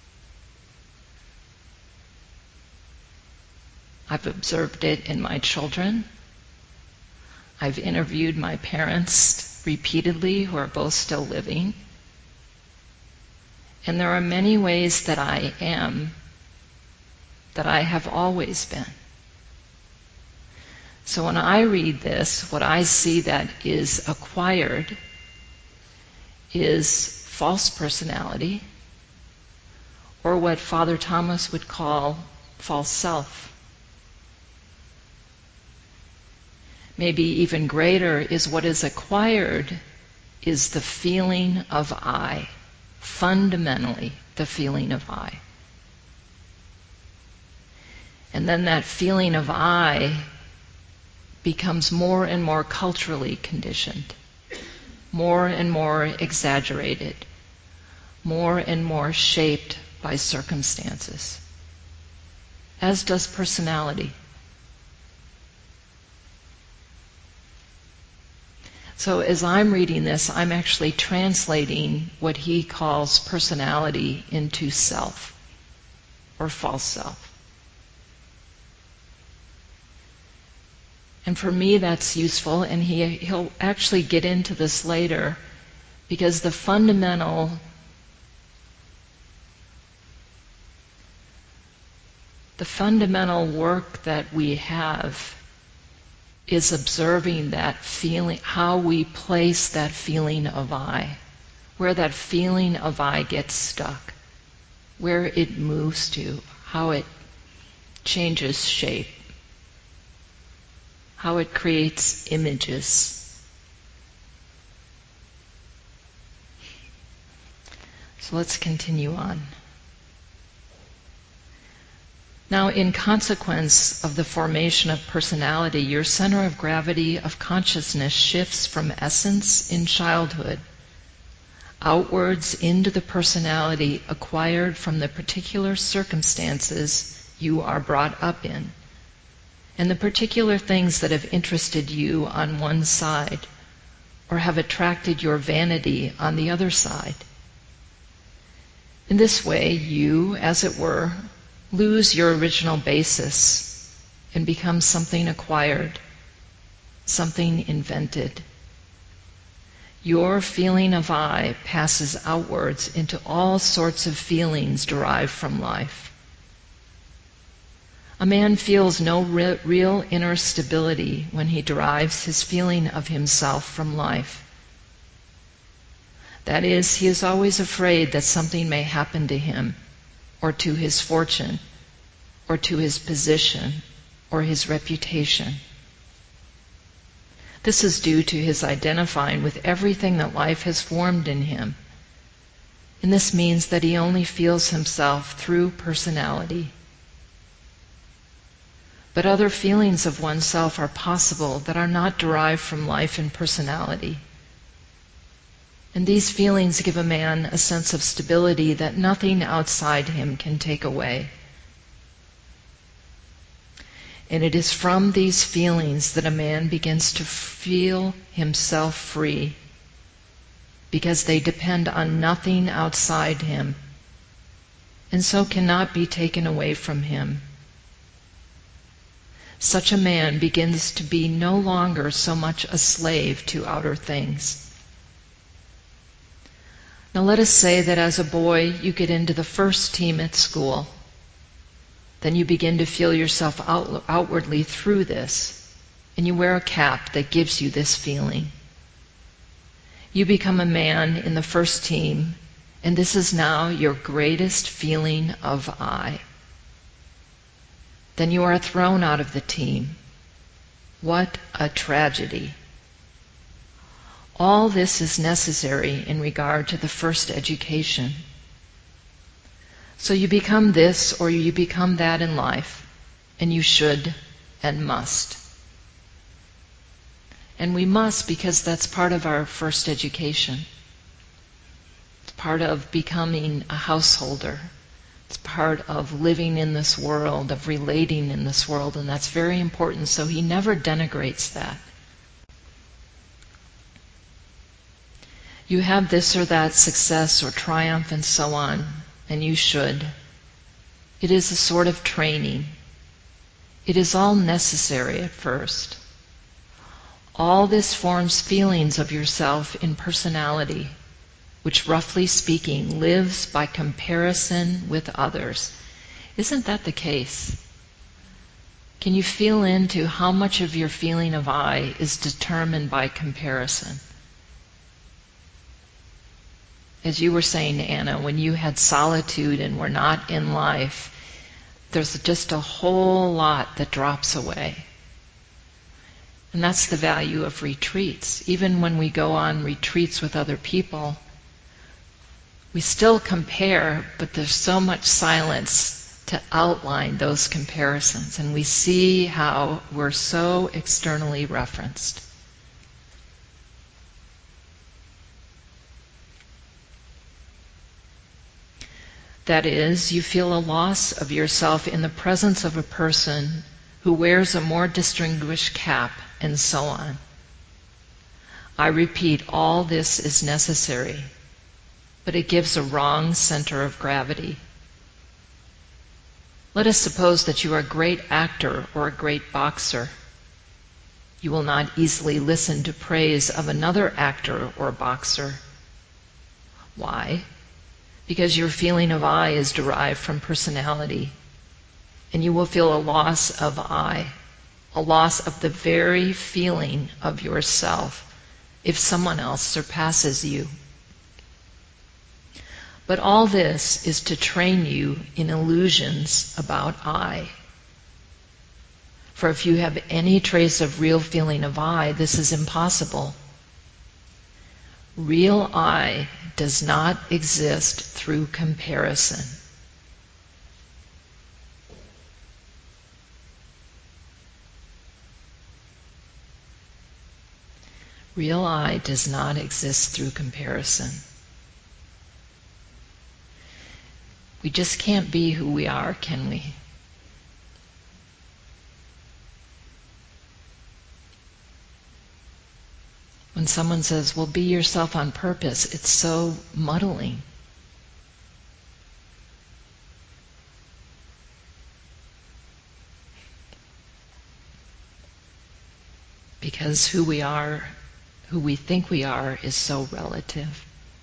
I've observed it in my children. I've interviewed my parents repeatedly who are both still living. And there are many ways that I am that I have always been. So when I read this, what I see that is acquired is false personality, or what Father Thomas would call false self. Maybe even greater is what is acquired is the feeling of I, fundamentally the feeling of I. And then that feeling of I becomes more and more culturally conditioned, more and more exaggerated, more and more shaped by circumstances, as does personality. So as I'm reading this, I'm actually translating what he calls personality into self, or false self. And for me that's useful, and he, he'll actually get into this later, because the fundamental the fundamental work that we have is observing that feeling, how we place that feeling of I, where that feeling of I gets stuck, where it moves to, how it changes shape, how it creates images. So let's continue on. Now, in consequence of the formation of personality, your center of gravity of consciousness shifts from essence in childhood outwards into the personality acquired from the particular circumstances you are brought up in, and the particular things that have interested you on one side, or have attracted your vanity on the other side. In this way, you, as it were, lose your original basis and become something acquired, something invented. Your feeling of I passes outwards into all sorts of feelings derived from life. A man feels no re- real inner stability when he derives his feeling of himself from life. That is, he is always afraid that something may happen to him, or to his fortune, or to his position, or his reputation. This is due to his identifying with everything that life has formed in him. And this means that he only feels himself through personality. But other feelings of oneself are possible that are not derived from life and personality. And these feelings give a man a sense of stability that nothing outside him can take away. And it is from these feelings that a man begins to feel himself free, because they depend on nothing outside him, and so cannot be taken away from him. Such a man begins to be no longer so much a slave to outer things. Now let us say that as a boy you get into the first team at school. Then you begin to feel yourself out, outwardly through this, and you wear a cap that gives you this feeling. You become a man in the first team, and this is now your greatest feeling of I. Then you are thrown out of the team. What a tragedy. All this is necessary in regard to the first education. So you become this or you become that in life, and you should and must. And we must because that's part of our first education. It's part of becoming a householder. It's part of living in this world, of relating in this world, and that's very important. So he never denigrates that. You have this or that success or triumph and so on, and you should. It is a sort of training. It is all necessary at first. All this forms feelings of yourself in personality, which roughly speaking lives by comparison with others. Isn't that the case? Can you feel into how much of your feeling of I is determined by comparison? As you were saying, Anna, when you had solitude and were not in life, there's just a whole lot that drops away. And that's the value of retreats. Even when we go on retreats with other people, we still compare, but there's so much silence to outline those comparisons. And we see how we're so externally referenced. That is, you feel a loss of yourself in the presence of a person who wears a more distinguished cap, and so on. I repeat, all this is necessary, but it gives a wrong center of gravity. Let us suppose that you are a great actor or a great boxer. You will not easily listen to praise of another actor or boxer. Why? Because your feeling of I is derived from personality, and you will feel a loss of I, a loss of the very feeling of yourself if someone else surpasses you. But all this is to train you in illusions about I. For if you have any trace of real feeling of I, this is impossible. Real I does not exist through comparison. Real I does not exist through comparison. We just can't be who we are, can we? When someone says, well, be yourself on purpose, it's so muddling. Because who we are, who we think we are, is so relative.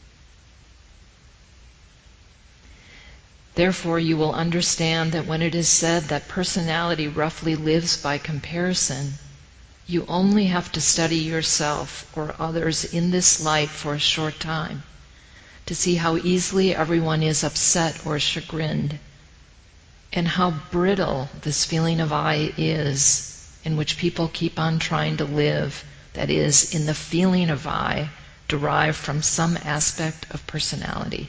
Therefore, you will understand that when it is said that personality roughly lives by comparison, you only have to study yourself or others in this light for a short time to see how easily everyone is upset or chagrined, and how brittle this feeling of I is, in which people keep on trying to live, that is, in the feeling of I derived from some aspect of personality.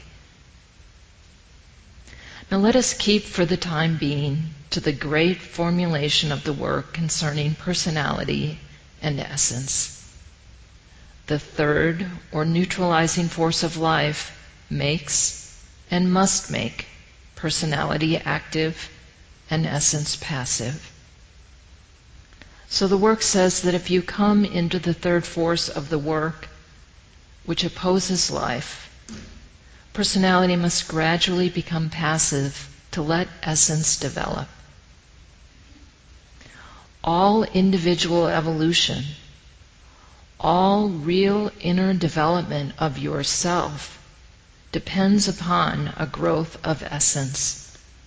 Now let us keep for the time being to the great formulation of the work concerning personality and essence. The third, or neutralizing force of life, makes and must make personality active and essence passive. So the work says that if you come into the third force of the work, which opposes life, personality must gradually become passive to let essence develop. All individual evolution, all real inner development of yourself depends upon a growth of essence.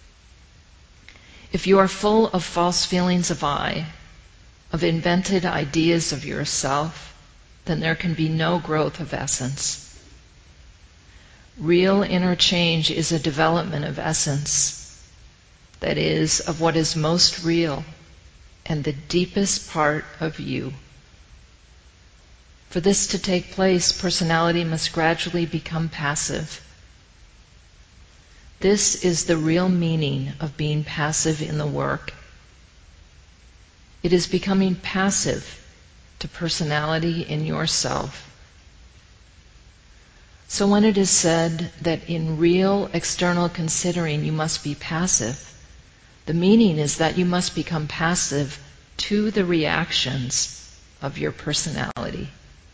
If you are full of false feelings of I, of invented ideas of yourself, then there can be no growth of essence. Real inner change is a development of essence, that is, of what is most real and the deepest part of you. For this to take place, personality must gradually become passive. This is the real meaning of being passive in the work. It is becoming passive to personality in yourself. So when it is said that in real external considering you must be passive, the meaning is that you must become passive to the reactions of your personality.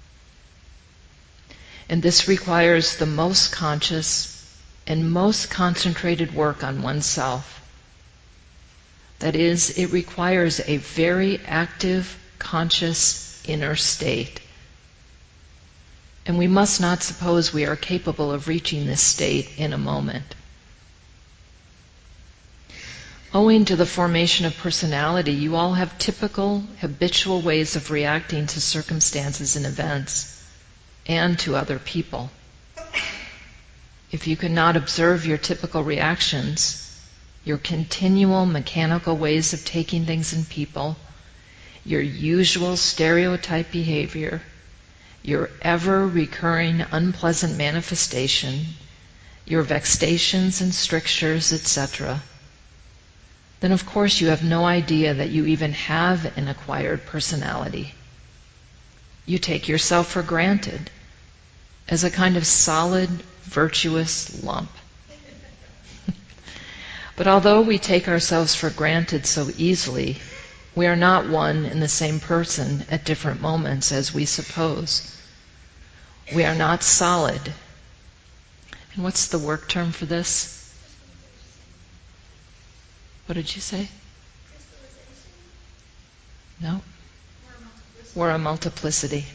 And this requires the most conscious and most concentrated work on oneself. That is, it requires a very active, conscious inner state. And we must not suppose we are capable of reaching this state in a moment. Owing to the formation of personality, you all have typical, habitual ways of reacting to circumstances and events, and to other people. If you cannot observe your typical reactions, your continual mechanical ways of taking things in people, your usual stereotype behavior, your ever-recurring unpleasant manifestation, your vexations and strictures, et cetera, then of course you have no idea that you even have an acquired personality. You take yourself for granted as a kind of solid, virtuous lump. But although we take ourselves for granted so easily, we are not one and the same person at different moments as we suppose. We are not solid. And what's the work term for this? What did you say? No? We're a multiplicity.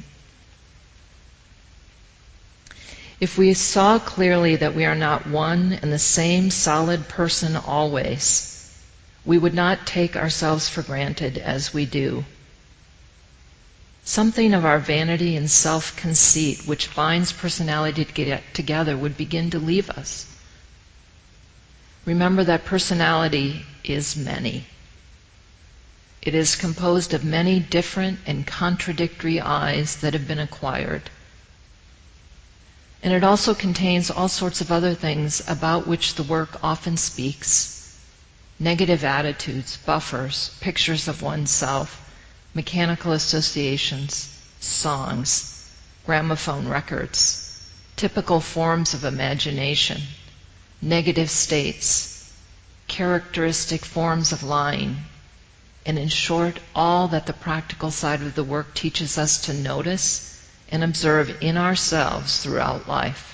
If we saw clearly that we are not one and the same solid person always, we would not take ourselves for granted as we do. Something of our vanity and self-conceit which binds personality together would begin to leave us. Remember that personality is many. It is composed of many different and contradictory I's that have been acquired. And it also contains all sorts of other things about which the work often speaks. Negative attitudes, buffers, pictures of oneself, mechanical associations, songs, gramophone records, typical forms of imagination, negative states, characteristic forms of lying, and in short, all that the practical side of the work teaches us to notice and observe in ourselves throughout life.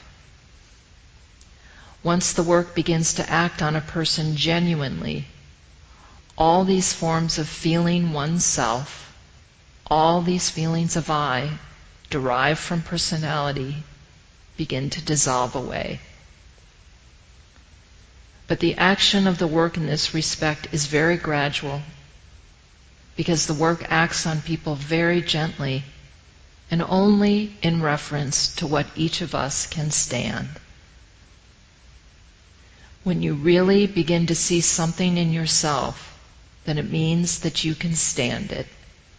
Once the work begins to act on a person genuinely, all these forms of feeling oneself, all these feelings of I, derived from personality, begin to dissolve away. But the action of the work in this respect is very gradual, because the work acts on people very gently and only in reference to what each of us can stand. When you really begin to see something in yourself, then it means that you can stand it.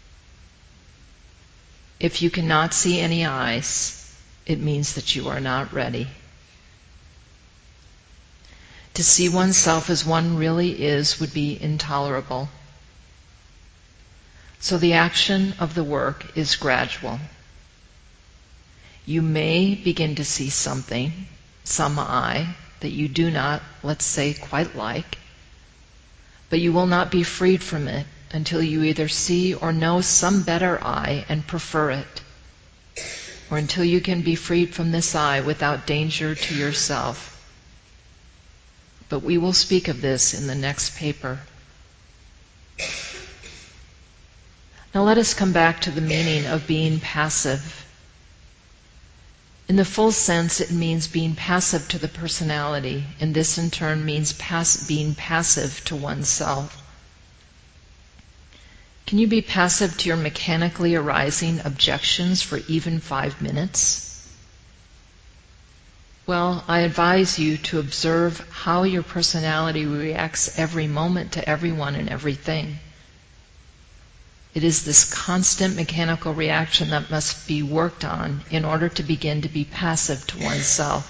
If you cannot see any eyes, it means that you are not ready. To see oneself as one really is would be intolerable. So the action of the work is gradual. You may begin to see something, some I, that you do not, let's say, quite like, but you will not be freed from it until you either see or know some better I and prefer it, or until you can be freed from this I without danger to yourself. But we will speak of this in the next paper. Now let us come back to the meaning of being passive. In the full sense, it means being passive to the personality, and this in turn means pass- being passive to oneself. Can you be passive to your mechanically arising objections for even five minutes? Well, I advise you to observe how your personality reacts every moment to everyone and everything. It is this constant mechanical reaction that must be worked on in order to begin to be passive to oneself.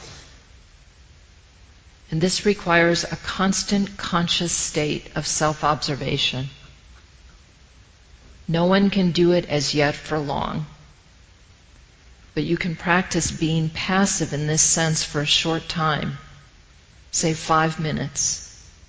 And this requires a constant conscious state of self-observation. No one can do it as yet for long, but you can practice being passive in this sense for a short time, say five minutes.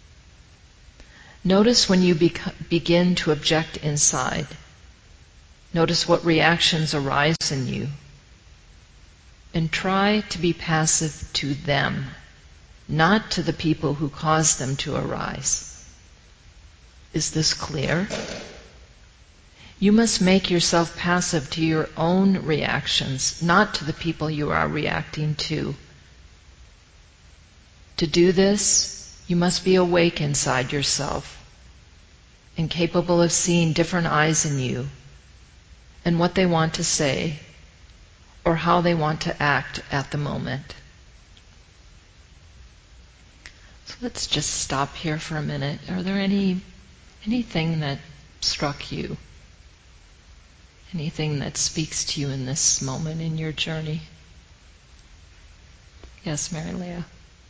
Notice when you bec- begin to object inside. Notice what reactions arise in you. And try to be passive to them, not to the people who cause them to arise. Is this clear? You must make yourself passive to your own reactions, not to the people you are reacting to. To do this, you must be awake inside yourself and capable of seeing different eyes in you and what they want to say or how they want to act at the moment. So let's just stop here for a minute. Are there any anything that struck you? Anything that speaks to you in this moment in your journey? Yes, Mary Leah.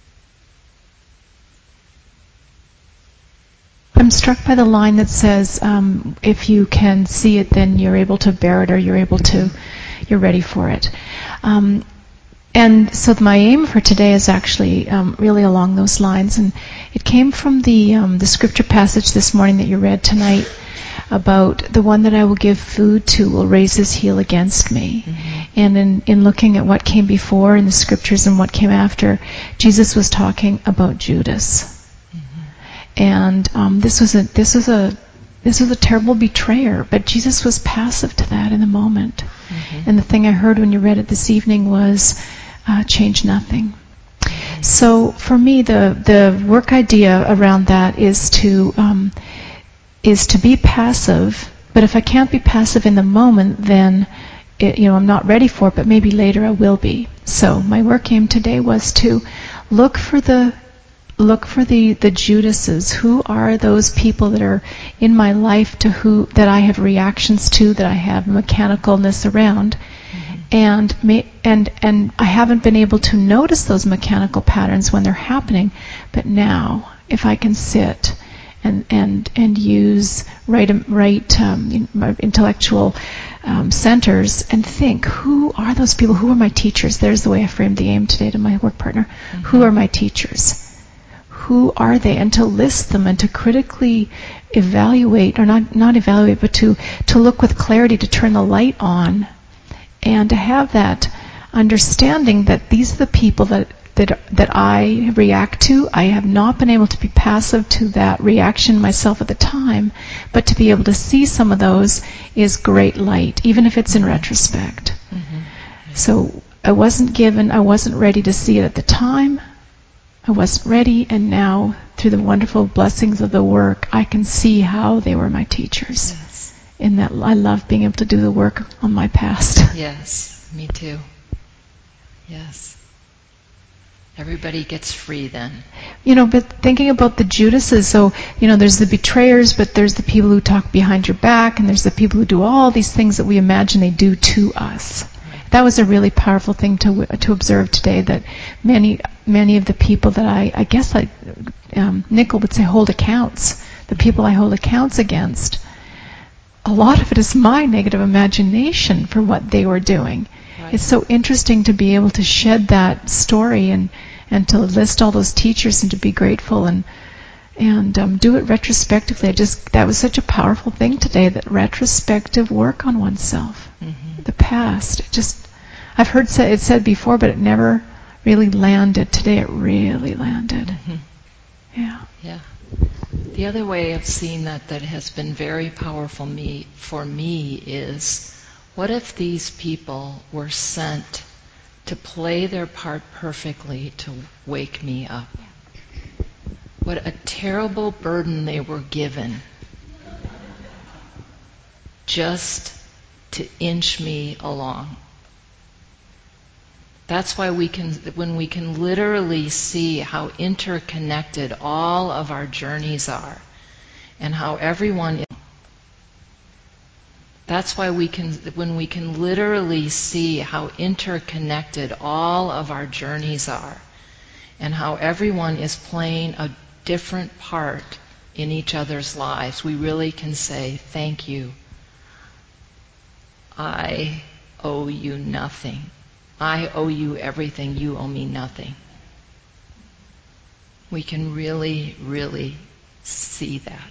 I'm struck by the line that says, um, if you can see it, then you're able to bear it, or you're able to, you're ready for it. Um, and so my aim for today is actually um, really along those lines. And it came from the um, the scripture passage this morning that you read tonight, about the one that I will give food to will raise his heel against me. Mm-hmm. And in, in looking at what came before in the scriptures and what came after, Jesus was talking about Judas. Mm-hmm. And um, this was a this was a this was a terrible betrayer, but Jesus was passive to that in the moment. Mm-hmm. And the thing I heard when you read it this evening was, uh, change nothing. Mm-hmm. So for me, the the work idea around that is to um, is to be passive, but if I can't be passive in the moment, then it, you know, I'm not ready for it, but maybe later I will be. So my work aim today was to look for the look for the, the Judases. Who are those people that are in my life to who that I have reactions to, that I have mechanicalness around, mm-hmm. and may, and and I haven't been able to notice those mechanical patterns when they're happening, but now if I can sit and and and use right right um, intellectual um, centers and think, who are those people? Who are my teachers? There's the way I framed the aim today to my work partner. Mm-hmm. Who are my teachers? Who are they? And to list them and to critically evaluate, or not not evaluate, but to to look with clarity, to turn the light on, and to have that understanding that these are the people that that that I react to. I have not been able to be passive to that reaction myself at the time, but to be able to see some of those is great light, even if it's in retrospect. Mm-hmm. So I wasn't given, I wasn't ready to see it at the time. I wasn't ready, and now through the wonderful blessings of the work, I can see how they were my teachers. Yes. In that I love being able to do the work on my past. Yes, me too. Yes. Everybody gets free then. You know, but thinking about the Judases, so, you know, there's the betrayers, but there's the people who talk behind your back, and there's the people who do all these things that we imagine they do to us. Right. That was a really powerful thing to to observe today, that many many of the people that I, I guess like um, Nickel would say hold accounts, the people I hold accounts against, a lot of it is my negative imagination for what they were doing. Right. It's so interesting to be able to shed that story and, and to list all those teachers and to be grateful and and um, do it retrospectively. I just that was such a powerful thing today, that retrospective work on oneself, mm-hmm. the past. It just I've heard say, it said before, but it never really landed. Today it really landed. Mm-hmm. Yeah. Yeah. The other way of seeing that that has been very powerful me for me is, what if these people were sent to play their part perfectly to wake me up. What a terrible burden they were given just to inch me along. That's why we can, when we can literally see how interconnected all of our journeys are, and how everyone is, that's why we can, when we can literally see how interconnected all of our journeys are, and how everyone is playing a different part in each other's lives, we really can say, thank you. I owe you nothing. I owe you everything. You owe me nothing. We can really, really see that.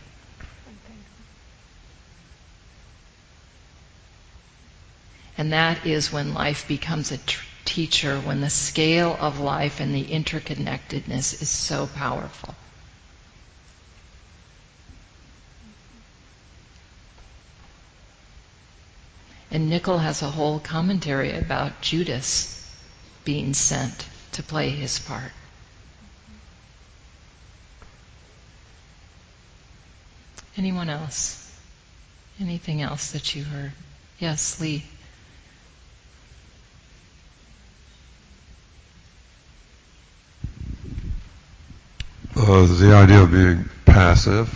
And that is when life becomes a tr- teacher, when the scale of life and the interconnectedness is so powerful. And Nickel has a whole commentary about Judas being sent to play his part. Anyone else? Anything else that you heard? Yes, Lee. Uh, the idea of being passive,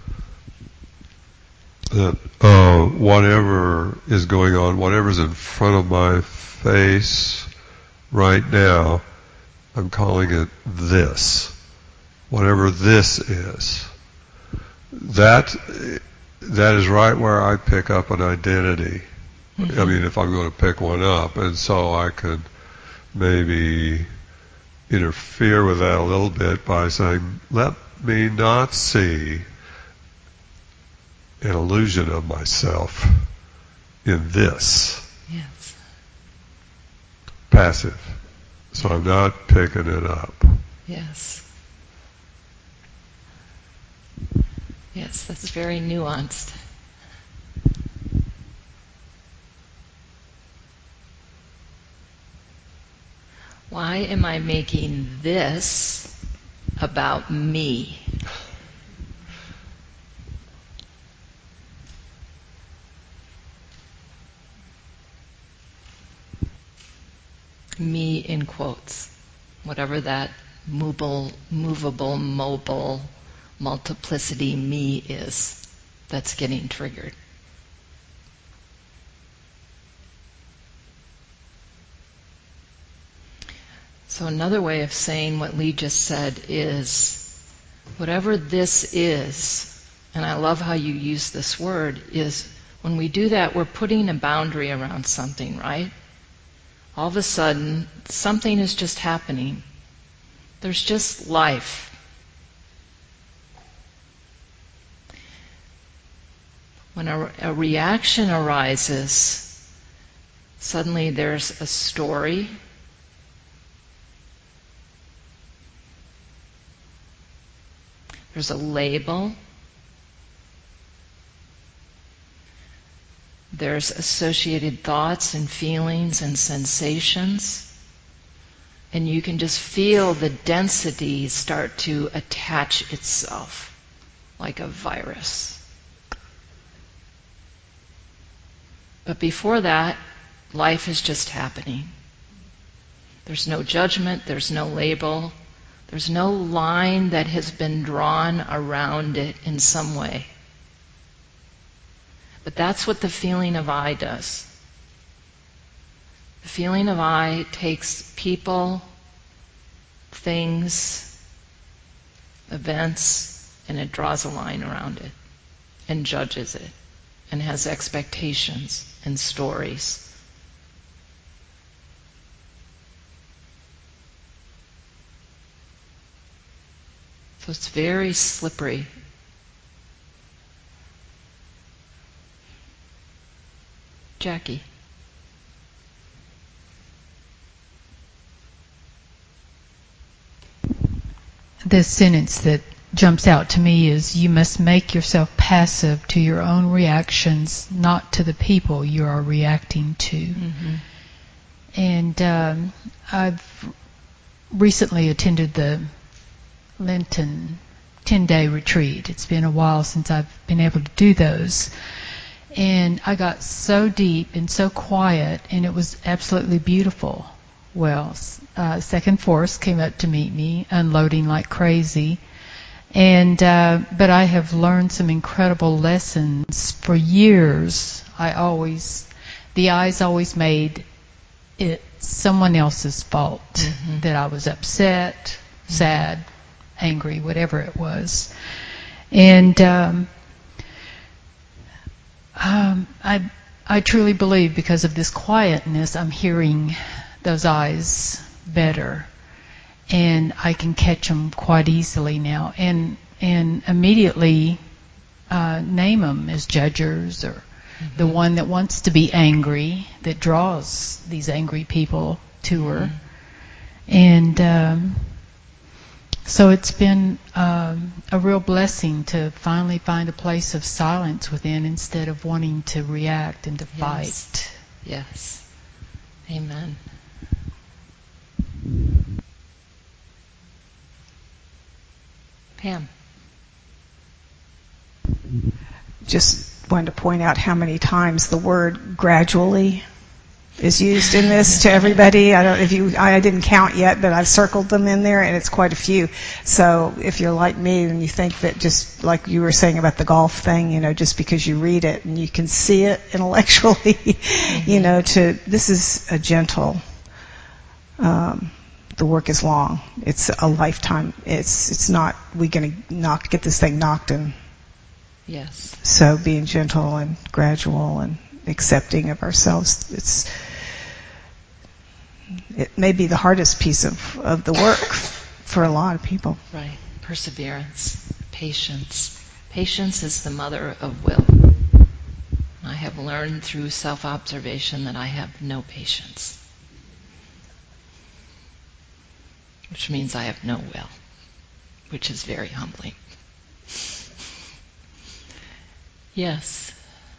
that uh, whatever is going on, whatever's in front of my face right now, I'm calling it this. Whatever this is. That, that is right where I pick up an identity. Mm-hmm. I mean, if I'm going to pick one up, and so I could maybe interfere with that a little bit by saying, let me not see an illusion of myself in this. Yes. Passive. So I'm not picking it up. Yes. Yes, that's very nuanced. Why am I making this about me? Me in quotes. Whatever that movable, movable, mobile, multiplicity me is that's getting triggered. So another way of saying what Lee just said is, whatever this is, and I love how you use this word, is when we do that, we're putting a boundary around something, right? All of a sudden, something is just happening. There's just life. When a, a reaction arises, suddenly there's a story. There's a label. There's associated thoughts and feelings and sensations. And you can just feel the density start to attach itself like a virus. But before that, life is just happening. There's no judgment, there's no label, there's no line that has been drawn around it in some way. But that's what the feeling of I does. The feeling of I takes people, things, events, and it draws a line around it and judges it and has expectations and stories. So it's very slippery. Jackie. The sentence that jumps out to me is, you must make yourself passive to your own reactions, not to the people you are reacting to. Mm-hmm. And um, I've recently attended the Lenten ten-day retreat. It's been a while since I've been able to do those. And I got so deep and so quiet, and it was absolutely beautiful. Well, uh, Second Force came up to meet me, unloading like crazy. And uh, but I have learned some incredible lessons. For years, I always, the eyes always made it someone else's fault, mm-hmm. that I was upset, mm-hmm. sad, angry, whatever it was. And um, um, I, I truly believe because of this quietness, I'm hearing those eyes better. And I can catch them quite easily now, and and immediately uh, name them as judgers, or mm-hmm. the one that wants to be angry, that draws these angry people to her. Mm-hmm. And um, so it's been um, a real blessing to finally find a place of silence within, instead of wanting to react and to fight. Yes. Yes. Amen. Pam. Just wanted to point out how many times the word gradually is used in this to everybody. I don't if you I didn't count yet, but I've circled them in there, and it's quite a few. So if you're like me and you think that, just like you were saying about the golf thing, you know, just because you read it and you can see it intellectually, mm-hmm. you know, to this is a gentle um the work is long. It's a lifetime. It's it's not we going to knock get this thing knocked in. Yes. So being gentle and gradual and accepting of ourselves, it's it may be the hardest piece of, of the work for a lot of people. Right. Perseverance, patience. Patience is the mother of will. I have learned through self-observation that I have no patience. Which means I have no will, which is very humbling. Yes.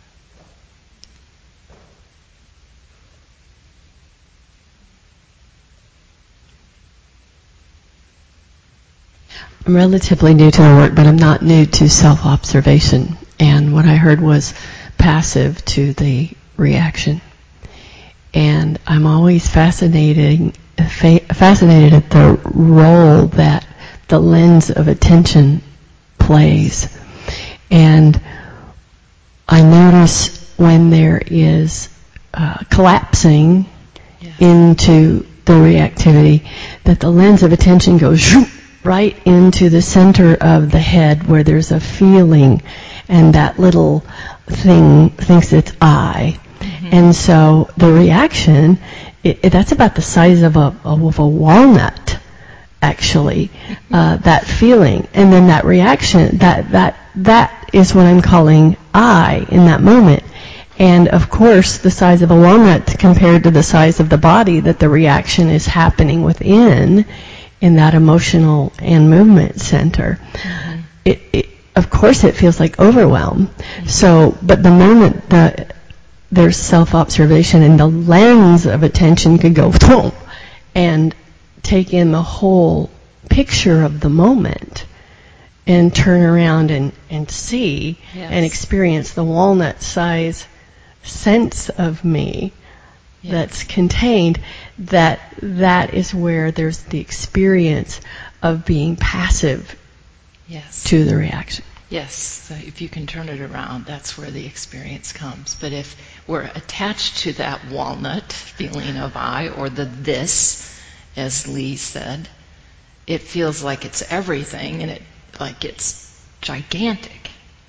I'm relatively new to the work, but I'm not new to self-observation. And what I heard was passive to the reaction. And I'm always fascinated, fa- fascinated at the role that the lens of attention plays. And I notice when there is uh, collapsing yeah. into the reactivity, that the lens of attention goes right into the center of the head where there's a feeling, and that little thing thinks it's I. Mm-hmm. And so the reaction, it, it, that's about the size of a, of a walnut, actually, uh, that feeling. And then that reaction, that, that, that is what I'm calling I in that moment. And of course, the size of a walnut compared to the size of the body that the reaction is happening within, in that emotional and movement center. Mm-hmm. It, it, of course, it feels like overwhelm. Mm-hmm. So, but the moment that there's self-observation and the lens of attention could go and take in the whole picture of the moment and turn around and, and see yes. and experience the walnut size sense of me yes. that's contained, that that is where there's the experience of being passive yes. to the reaction. Yes, so if you can turn it around, that's where the experience comes. But if we're attached to that walnut feeling of I, or the this, as Lee said, it feels like it's everything, and it like it's gigantic.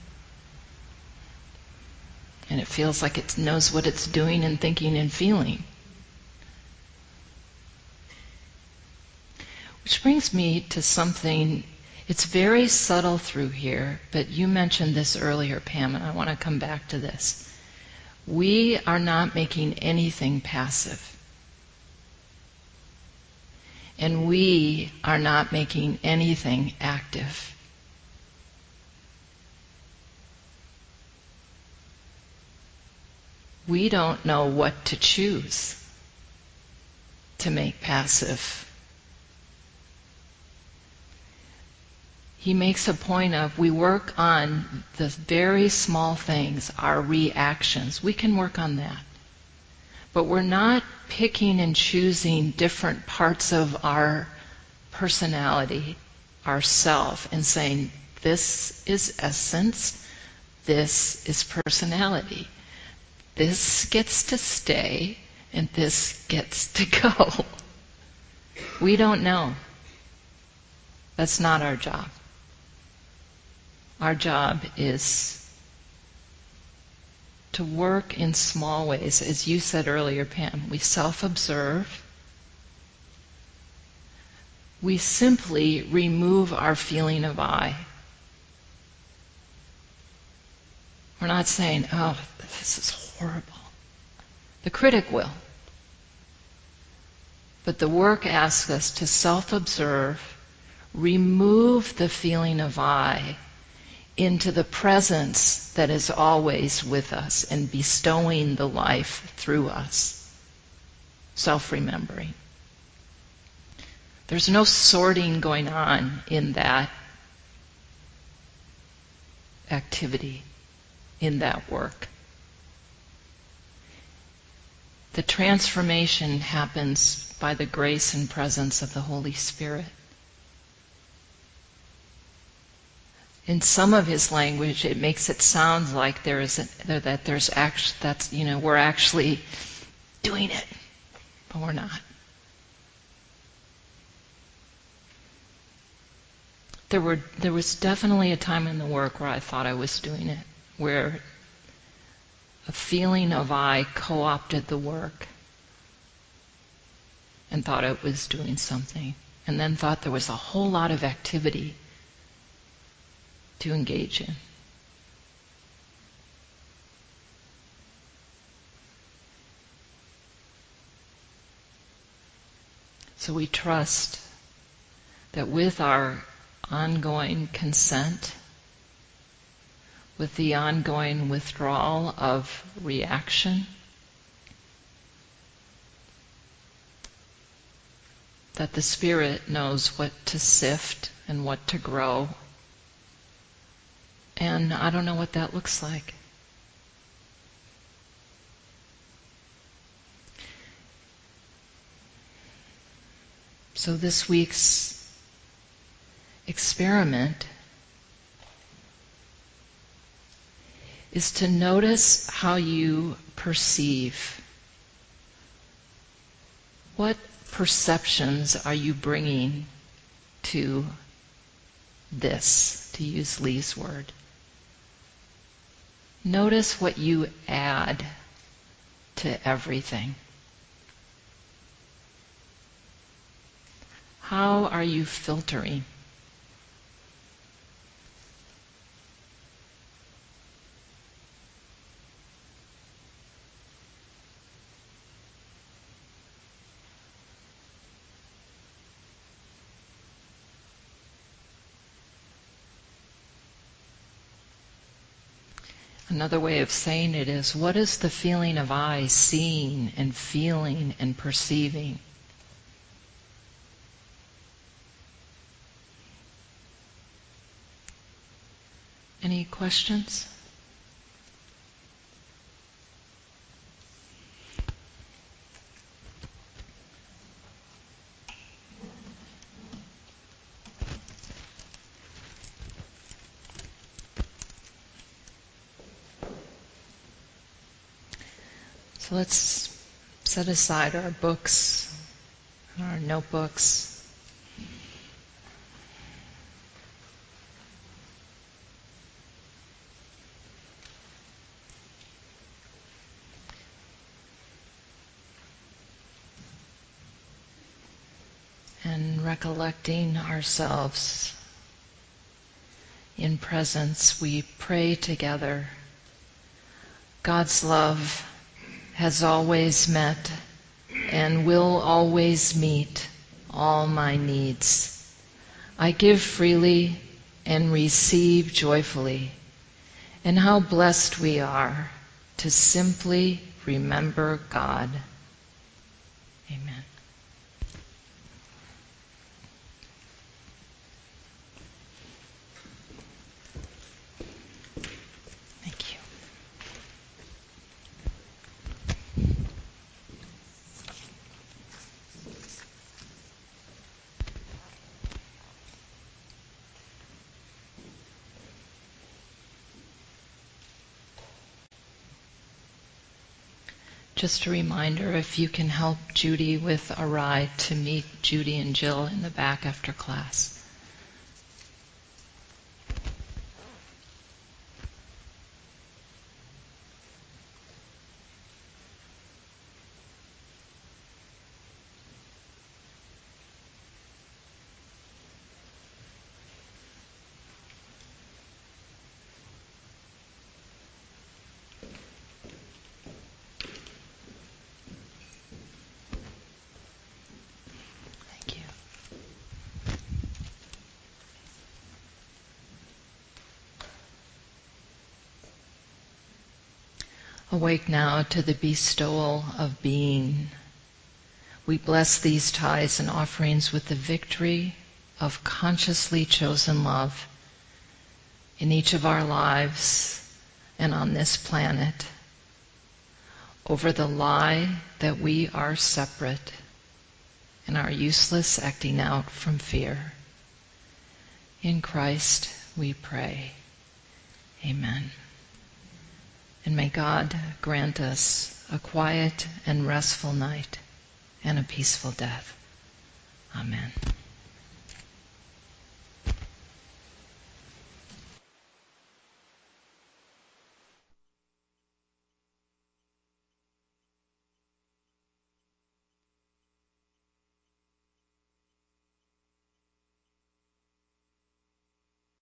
And it feels like it knows what it's doing and thinking and feeling. Which brings me to something, it's very subtle through here, but you mentioned this earlier, Pam, and I want to come back to this. We are not making anything passive. And we are not making anything active. We don't know what to choose. to make passive. He makes a point of, we work on the very small things, our reactions. We can work on that. But we're not picking and choosing different parts of our personality, our self, and saying, this is essence, this is personality. This gets to stay, and this gets to go. We don't know. That's not our job. Our job is to work in small ways. As you said earlier, Pam, we self-observe. We simply remove our feeling of I. We're not saying, oh, this is horrible. The critic will. But the work asks us to self-observe, remove the feeling of I into the presence that is always with us and bestowing the life through us. Self-remembering. There's no sorting going on in that activity, in that work. The transformation happens by the grace and presence of the Holy Spirit. In some of his language, it makes it sound like there is a, that there's actually that's you know we're actually doing it, but we're not. There were there was definitely a time in the work where I thought I was doing it, where a feeling of I co-opted the work and thought it was doing something, and then thought there was a whole lot of activity to engage in. So we trust that with our ongoing consent, with the ongoing withdrawal of reaction, that the Spirit knows what to sift and what to grow. And I don't know what that looks like. So this week's experiment is to notice how you perceive. What perceptions are you bringing to this, to use Lee's word? Notice what you add to everything. How are you filtering? Another way of saying it is, what is the feeling of I seeing and feeling and perceiving? Any questions? So let's set aside our books, our notebooks. And recollecting ourselves in presence, we pray together. God's love has always met and will always meet all my needs. I give freely and receive joyfully. And how blessed we are to simply remember God. Amen. Just a reminder, if you can help Judy with a ride to meet Judy and Jill in the back after class. Awake now to the bestowal of being. We bless these tithes and offerings with the victory of consciously chosen love in each of our lives and on this planet, over the lie that we are separate and are useless, acting out from fear. In Christ we pray. Amen. And may God grant us a quiet and restful night and a peaceful death. Amen.